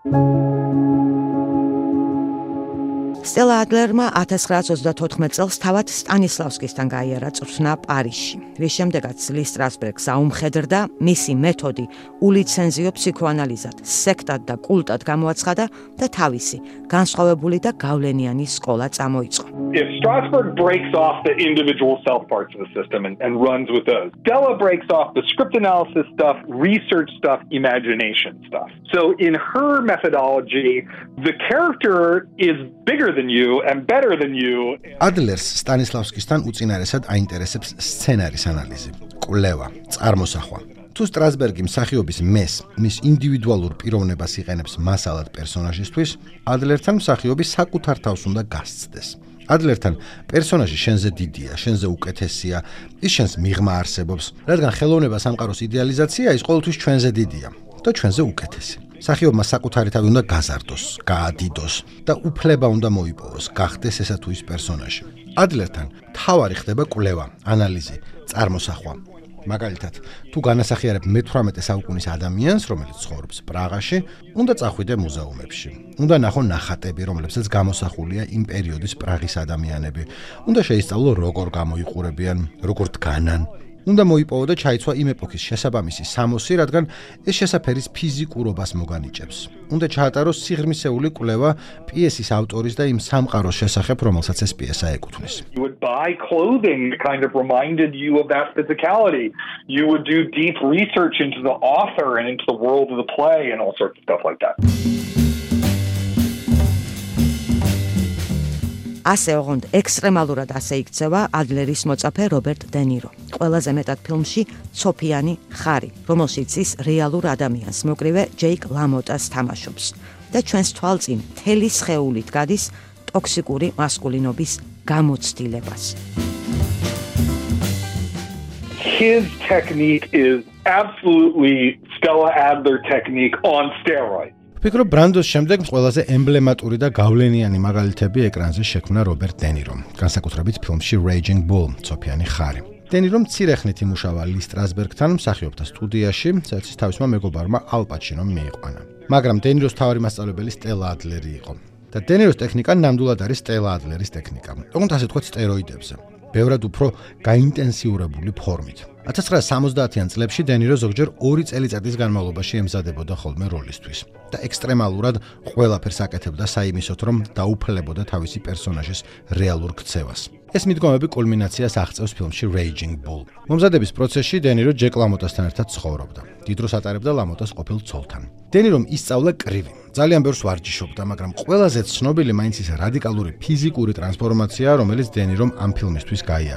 სტელა ადლერმა ათას ცხრაათს ოცდათოთხმეტ წელს თავად სტანისლავსკისთან გაიარა წვრთნა პარიზში, რის შემდეგაც ლის სტრასბერგს აუმხედრდა მისი მეთოდი ულიცენზიო ფსიქოანალიზად, სექტად და კულტად გამოაცხადა და თავისი განსხვავებული და გავლენიანი სკოლა წამოიწყო. If Strasberg breaks off the individual self parts of the system and, and runs with those, Stella breaks off the script analysis stuff, research stuff, imagination stuff. So in her methodology, the character is bigger than you and better than you. ადლერს სტანისლავსკისთან უწინარესად აინტერესებს სცენარის ანალიზი, კვლევა, წარმოსახვა. თუ სტრასბერგი მსახიობის მეს, მის ინდივიდუალურ პიროვნებას იყენებს მასალად პერსონაჟისთვის, ადლერთან მსახიობი საკუთარ თავს უნდა გასცდეს. ადლერთან პერსონაჟი შენზე დიდია, შენზე უკეთესია, ის შენს მიღმა არსებობს, რადგან ხელოვნება სამყაროს იდეალიზაცია ის ყოველთვის ჩვენზე დიდია და ჩვენზე უკეთესი. სახიობმა საკუთარი თავი უნდა გაზარდოს, გაადიდოს და უფლება უნდა მოიპოვოს, გახდეს ესა თუ ის პერსონაჟი. ადლერთან თავარი ხდება კვლევა, ანალიზი, წარმოსახვა. მაგალითად, თუ განასახიერებ მეთვრამეტე საუკუნის ადამიანს, რომელიც ცხოვრობს პრაღაში, უნდა წახვიდე მუზეუმებში. უნდა ნახო ნახატები, რომლებსაც გამოსახულია იმ პერიოდის პრაღის ადამიანები. უნდა შეისწავლო როგორ გამოიყურებიან, როგორ დგანან. უნდა მოიპოვო და ჩაიცვა იმ ეპოქის შესაბამისი სამოსი, რადგან ეს შესაფერის ფიზიკურობას მოგანიჭებს. უნდა ჩაატაროს სიღრმისეული კვლევა პიესის ავტორის და იმ სამყაროს შესახებ, რომელსაც ეს პიესა ეკუთვნის. You would buy clothing that kind of reminded you of that physicality. You would do deep research into the author and into the world of the play and all sorts of stuff like that. ასე ოღონდ ექსტრემალურად ასე იქცევა ადლერის მოწაფე რობერტ დე ნირო. ყველაზე მეტად ფილმში ცოფიანი ხარი, რომელშიც ის რეალურ ადამიანს, მოკრივე ჯეიკ ლამოტას თამაშობს და ჩვენს თვალწინ მთელი სხეულით გადის ტოქსიკური მასკულინობის გამოცდილებას. His technique is absolutely Stella Adler technique on steroids. ფიქრობ, ბრანდოს შემდეგ ყველაზე ემბლემატური და გავლენიანი მაგალითები ეკრანზე შექმნა რობერტ დე ნირო, განსაკუთრებით ფილმში Raging Bull, ცოფიანი ხარი. დე ნირო მცირე ხნით იმუშავა ლის სტრასბერგთან მსახიობთა სტუდიაში, სადაც თავისმა მეგობარმა ალ პაჩინომ მიიყვანა. მაგრამ დე ნიროს თავარი მასწავლებელი სტელა ადლერი იყო. და დე ნიროს ტექნიკა ნამდვილად არის სტელა ადლერის ტექნიკა. ოღონდ ასე თქვა სტეროიდებზე. ბევრად უფრო გაინტენსიურებული ფორმით. ათას ცხრაასი სამოცდაათიან წლებში დე ნირო ზოგჯერ ორი წელიწადის განმავლობაში ემზადებოდა ხოლმე როლისთვის და ექსტრემალურად ყველაფერს აკეთებდა საიმისოთ, რომ დაუფლებოდა თავისი პერსონაჟის რეალურ ქცევას. ეს მიდგომები კულმინაციას აღწევს ფილმში Raging Bull. მომზადების პროცესში დე ნირო ჯეკ ლამოტასთან ერთად ცხოვრობდა. დიდ დროს ატარებდა ლამოტას ყოფილ ცოლთან. დე ნირომ ისწავლა კრივი. ძალიან ბევრს ვარჯიშობდა, მაგრამ ყველაზე ცნობილი მაინც ის რადიკალური ფიზიკური ტრანსფორმაცია, რომელიც დე ნირომ ამ ფილმისთვის გაიარა.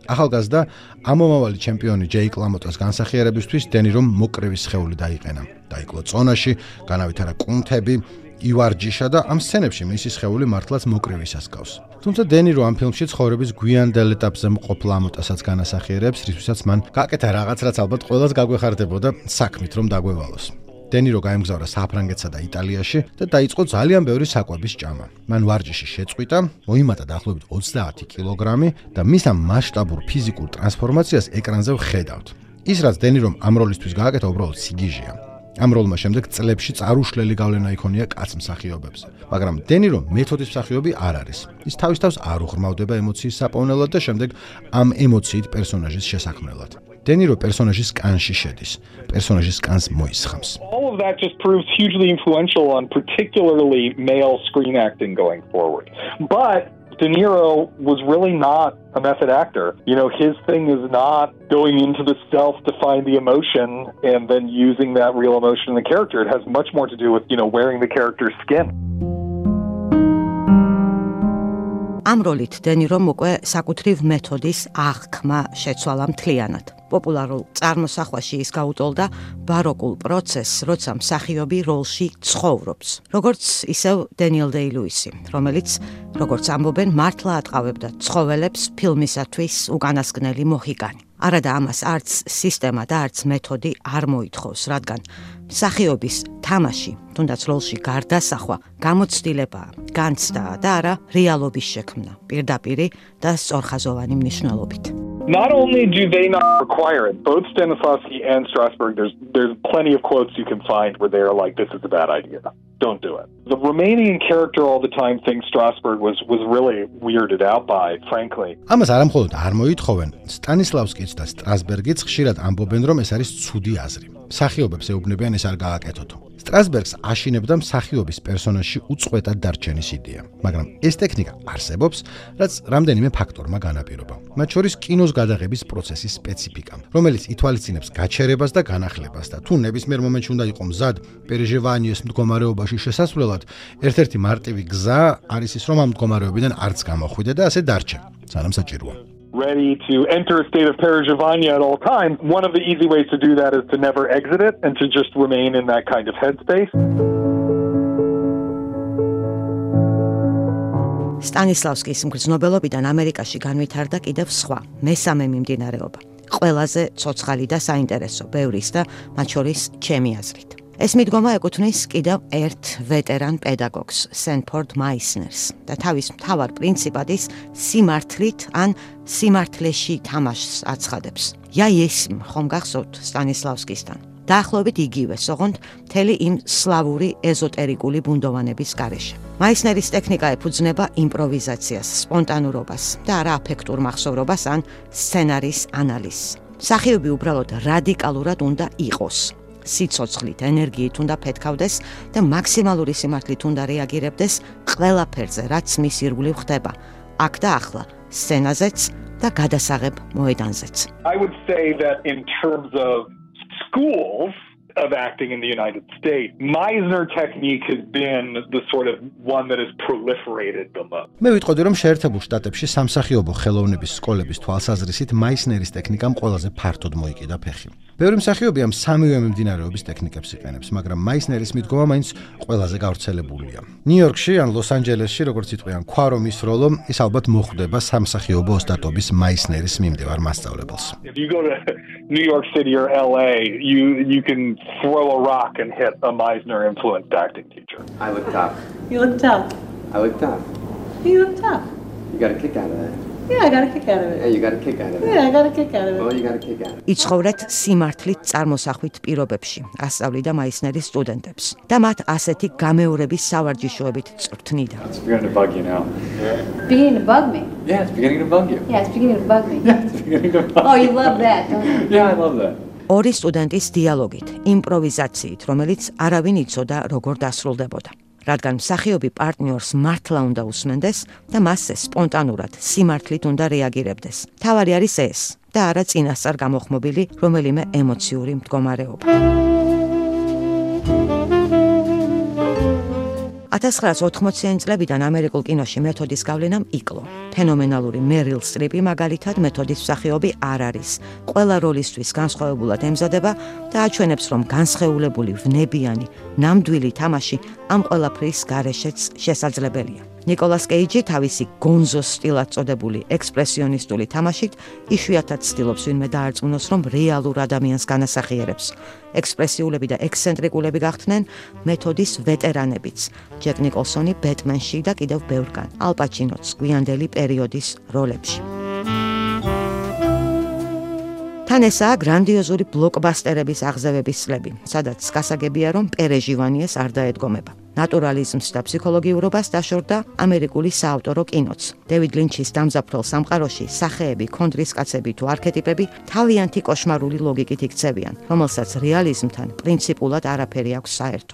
ახალგაზრდა ამომავალი ჩემპიონი ჯეიკ ლამოტას განსახიერებისთვის დენირომ მოკრევის სხეული დაიყენა. დაიკლო წონაში, განავითარა კუნთები, ივარჯიშა და ამ სცენებში მისი სხეული მართლაც მოკრევისას გავს. თუმცა დენირო ამ ფილმში ცხოვრების გვიანდელ ეტაპზე მყოფ ლამოტასაც განასახიერებს, რისთვისაც მან გაკეთა რაღაც, რაც ალბათ ყველას გაგვეხარდებოდა საქმით რომ დაგვევალოს. დენირო გაემგზავრა საფრანგეთსა და იტალიაში და დაიწყო ძალიან ბევრი საკვების ჭამა. მან ვარჯიში შეწყვიტა, მოიმატა დაახლოებით ოცდაათი კილოგრამი და მის ამ მასშტაბურ ფიზიკურ ტრანსფორმაციას ეკრანზე ვხედავთ. ის რაც დენირომ ამ როლისთვის გააკეთა უბრალოდ სიგიჟეა. ამ როლმა შემდეგ წლებში წარუშლელი გავლენა იქონია კაც მსახიობებზე. მაგრამ დენირო მეთოდის მსახიობი არ არის. ის თავის თავს არ უღრმავდება ემოციის საპოვნელად და შემდეგ ამ ემოციით პერსონაჟის შესაქმნელად. დენირო პერსონაჟის კანში შედის. პერსონაჟის კანს მოისხამს. All of that just proves hugely influential on particularly male screen acting going forward. But De Niro was really not a method actor. You know, his thing is not going into the self to find the emotion and then using that real emotion in the character. It has much more to do with, you know, wearing the character's skin. ამ როლით დენირომ უკვე საკუთრივ მეთოდის აღქმა შეცვალა მთლიანად. პოპულარულ წარმოსახვაში ის გაუტოლდა ბაროკულ პროცესს, როცა მსახიობი როლში ცხოვრობს. როგორც ისევ დენიელ დეი-ლუისი, რომელიც, როგორც ამბობენ, მართლა ატყავებდა ცხოველებს ფილმისათვის უკანასკნელი მოჰიკანი. არადა ამას არც სისტემა და არც მეთოდი არ მოითხოვს, რადგან მსახიობის თამაში, თუნდაც როლში გარდასახვა, გამოცდილებაა, განცდაა და არა რეალობის შექმნა, პირდაპირი და სწორხაზოვანი მნიშვნელობით. Not only do they not require it, both Stanislavski and Strasberg, there's there's plenty of quotes you can find where they're like, this is a bad idea. Don't do it. The Romanian character all the time thing Strasberg was was really weirded out by, frankly. ამას არა მხოლოდ არ მოითხოვენ, სტანისლავსკიც და სტრასბერგიც ხშირად ამბობენ, რომ ეს არის ცუდი აზრი. მსახიობებს ეუბნებიან ეს არ გააკეთოთ. სტრასბერგს აშინებდა მსახიობის პერსონაჟში უწყვეტად დარჩენის იდეა, მაგრამ ეს ტექნიკა არსებობს, რაც რამდენიმე ფაქტორმა განაპირობა. მათ შორის კინოს გადაღების პროცესის სპეციფიკა, რომელიც ითვალისწინებს გაჩერებას და განახლებას და თუ ნებისმიერ მომენტში უნდა იყო მზად პერეჟევანიეს მდგომარეობაში შესასვლელად, ერთ-ერთი მარტივი გზა არის ის, რომ ამ მდგომარეობიდან არც გამოხვიდე და ასე დარჩე, სანამ საჭიროა. Ready to enter a state of perejevania at all times. One of the easy ways to do that is to never exit it and to just remain in that kind of headspace. სტანისლავსკის მგრძნობელობიდან ამერიკაში განვითარდა კიდევ სხვა, მესამე მიმდინარეობა. ყველაზე ცოცხალი და საინტერესო, ბევრის და მათ შორის ჩემი აზრით. ეს მიდგომა ეკუთვნის კიდევ ერთ ვეტერან პედაგოგს, სენფორდ მაისნერს და თავის მთავარ პრინციპად ის სიმართლით ან სიმართლეში თამაშს აცხადებს. Ja esm ხომ გახსოვთ სტანისლავსკისთან. დაახლოებით იგივე, ოღონდ მთელი იმ სლავური ეზოტერიკული ბუნდოვანების გარეშე. მაისნერის ტექნიკა ეფუძნება იმპროვიზაციას, სპონტანურობას და არა აფექტურ მახსოვრობას ან სცენარის ანალიზს. მსახიობი უბრალოდ რადიკალურად უნდა იყოს. სიცოცხლით, ენერგიით უნდა ფეთქავდეს და მაქსიმალური სიმართლით უნდა რეაგირებდეს ყველაფერზე, რაც მის ირგვლივ ხდება. აქ და ახლა, სცენაზეც და გადასაღებ მოედანზეც. I would say that in terms of schools of acting in the United States, Meisner technique has been the sort of one that has proliferated the most. მე ვიტყოდი, რომ შეერთებულ შტატებში სამსახიობო ხელოვნების სკოლების თვალსაზრისით მაისნერის ტექნიკამ ყველაზე ფართოდ მოიკიდა ფეხი. ბევრი მსახიობი ამ სამივე მიმდინარეობის ტექნიკებს იყენებს, მაგრამ მაისნერის მიდგომა მაინც ყველაზე გავრცელებულია. ნიუ-იორკში ან ლოს-ანჯელესში, როგორც იტყვიან, ქვარო მის როლო, ის ალბათ მოხვდება სამსახიობო ოსტატობის მაისნერის მიმდევარ მასწავლებელს. If you go to New York City or L A, you you can throw a rock and hit a Meisner influenced acting teacher. I look tough. You look tough. I look tough. You look tough. You got a kick out of that. Yeah, I got a kick out of it. Yeah, you got a kick out of it. Yeah, I got a kick out of it. Well, you got a kick out of it. იცხოვრეთ სიმართლით წარმოსახვით პირობებში, ასწავლიდა მაისნერის სტუდენტებს და მათ ასეთი გამეორების სავარჯიშოებით წვრთნიდა. It's beginning to bug you now. Beginning to bug me. Yeah, it's beginning to bug you. Yeah, it's beginning to bug me. Yeah, it's beginning to bug Oh, you love that, don't you? Yeah, I love that. ორი სტუდენტის დიალოგით, იმპროვიზაციით, რომელიც არავინ იცოდა როგორ დასრულდებოდა. რადგან მსახიობი პარტნიორს მართლა უნდა უსმენდეს და მასზე სპონტანურად, სიმართლით უნდა რეაგირებდეს. თავარი არის ეს და არა წინასწარ გამოხმობილი რომელიმე ემოციური მდგომარეობა. ათას ცხრაასი ოთხმოციანი წლებიდან ამერიკულ კინოში მეთოდის გავლენამ იკლო. ფენომენალური მერილ სტრიპი მაგალითად მეთოდის მსახიობი არ არის. ყველა როლისთვის განსხვავებულად ემზადება და აჩვენებს, რომ განსხეულებული, ვნებიანი, ნამდვილი თამაში ამ ყველაფრის გარეშეც შესაძლებელია. ნიკოლას კეიჯი თავისი გონზოს სტილად წოდებული ექსპრესიონისტული თამაშით იშვიათად ცდილობს ვინმე დაარწმუნოს, რომ რეალურ ადამიანს განასახიერებს. ექსპრესიულები და ექსცენტრიკულები გახდნენ მეთოდის ვეტერანებიც. ჯეკ ნიკოლსონი ბეტმენში და კიდევ ბევრგან. ალ პაჩინოც გვიანდელი პერიოდის როლებში. თან ესაა გრანდიოზული ბლოკბასტერების აღზევების წლები, სადაც გასაგებია, რომ პერეჟივანიეს არ დაედგომება. ნატურალიზმს და ფსიქოლოგიურობას დაშორდა ამერიკული საავტორო კინოც. დევიდ ლინჩის დამზაფრულ სამყაროში სახეები, კონტრისკაცები თუ არქეტიპები თავიანთი კოშმარული ლოგიკით იქცევიან, რომელსაც რეალიზმთან პრინციპულად არაფერი აქვს საერთო.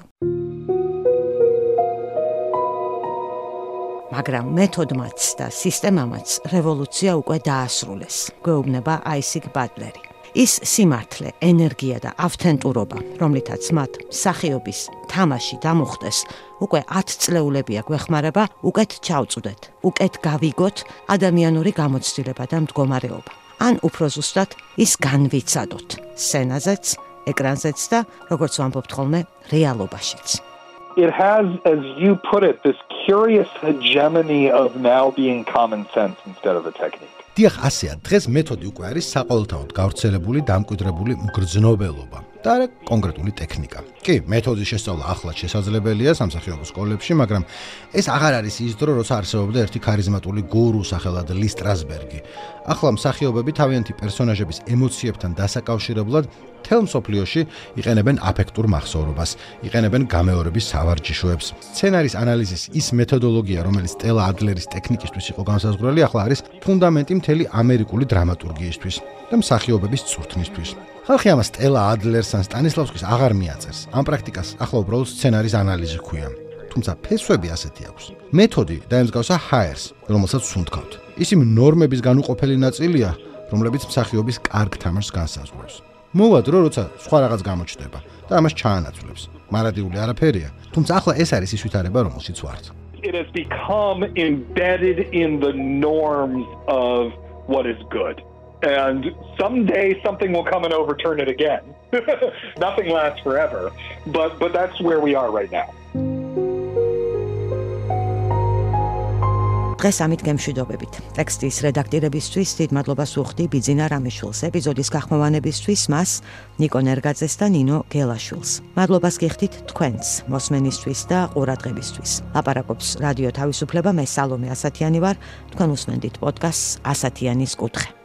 მაგრამ მეთოდმაც და სისტემამაც რევოლუცია უკვე დაასრულეს. გვეუბნება აისიკ ბატლერი. ის სიმართლე, ენერგია და ავთენტურობა, რომლითაც მათ მსახიობის თამაში დამუხტეს, უკვე ათ წლეულებია გვეხმარება უკეთ ჩავწვდეთ, უკეთ გავიგოთ ადამიანური გამოცდილება და მდგომარეობა. ან უფრო ზუსტად ის განვიცადოთ სცენაზეც, ეკრანზეც და როგორც ვამბობთ ხოლმე, რეალობაშიც. It has, as you put it, this curious hegemony of now being common sense instead of a technique. დიახ, ასეა, დღეს მეთოდი უკვე არის საყოველთაოდ გავრცელებული, დამკვიდრებული მგრძნობელობა და არა კონკრეტული ტექნიკა. კი, მეთოდის შესწავლა ახლაც შესაძლებელია სამსახიობო სკოლებში, მაგრამ ეს აღარ არის ის დრო, როცა არსებობდა ერთი ქარიზმატული გურუ სახელად ლის სტრასბერგი. ახლა მსახიობები თავიანთი პერსონაჟების ემოციებთან დასაკავშირებლად მთელ მსოფლიოში იყენებენ აფექტურ მახსოვრობას, იყენებენ გამეორების სავარჯიშოებს. სცენარის ანალიზის ის მეთოდოლოგია, რომელიც სტელა ადლერის ტექნიკისთვის იყო განსაზღვრელი, ახლა არის ფუნდამენტი მთელი ამერიკული დრამატურგიისთვის და მსახიობების წვრთნისთვის. ხალხი ამას სტელა ადლერს ან სტანისლავსკის აღარ მიაწერს. ამ პრაქტიკას ახლა უბრალოდ სცენარის ანალიზი ჰქვია. თუმცა ფესვები ასეთი აქვს. მეთოდი დაემსგავსა ჰაერს, რომელსაც სუნთქავთ. ის იმ ნორმების განუყოფელი ნაწილია, რომლებიც მსახიობის კარგ თამაშს განსაზღვრავს. მოვა დრო, როცა სხვა რაღაც გამოჩნდება და ამას ჩაანაცვლებს. მარადიული არაფერია, თუმცა ახლა ეს არის ის ვითარება, რომელშიც ვართ. It has become embedded in the norms of what is good. And someday something will come and overturn it again. Nothing lasts forever, but but that's where we are right now. დღეს ამით გემშვიდობებით. ტექსტის რედაქტირებისთვის დიდ მადლობას ვუხდი ბიძინა რამიშვილს, ეპიზოდის გახმოვანებისთვის მას ნიკო ნერგაძეს და ნინო გელაშვილს. მადლობას გიხდით თქვენს მოსმენისთვის და ყურადღებისთვის. ლაპარაკობს რადიო თავისუფლება, მე სალომე ასათიანი ვარ. თქვენ უსმენთ პოდკასტს ასათიანის კუთხე.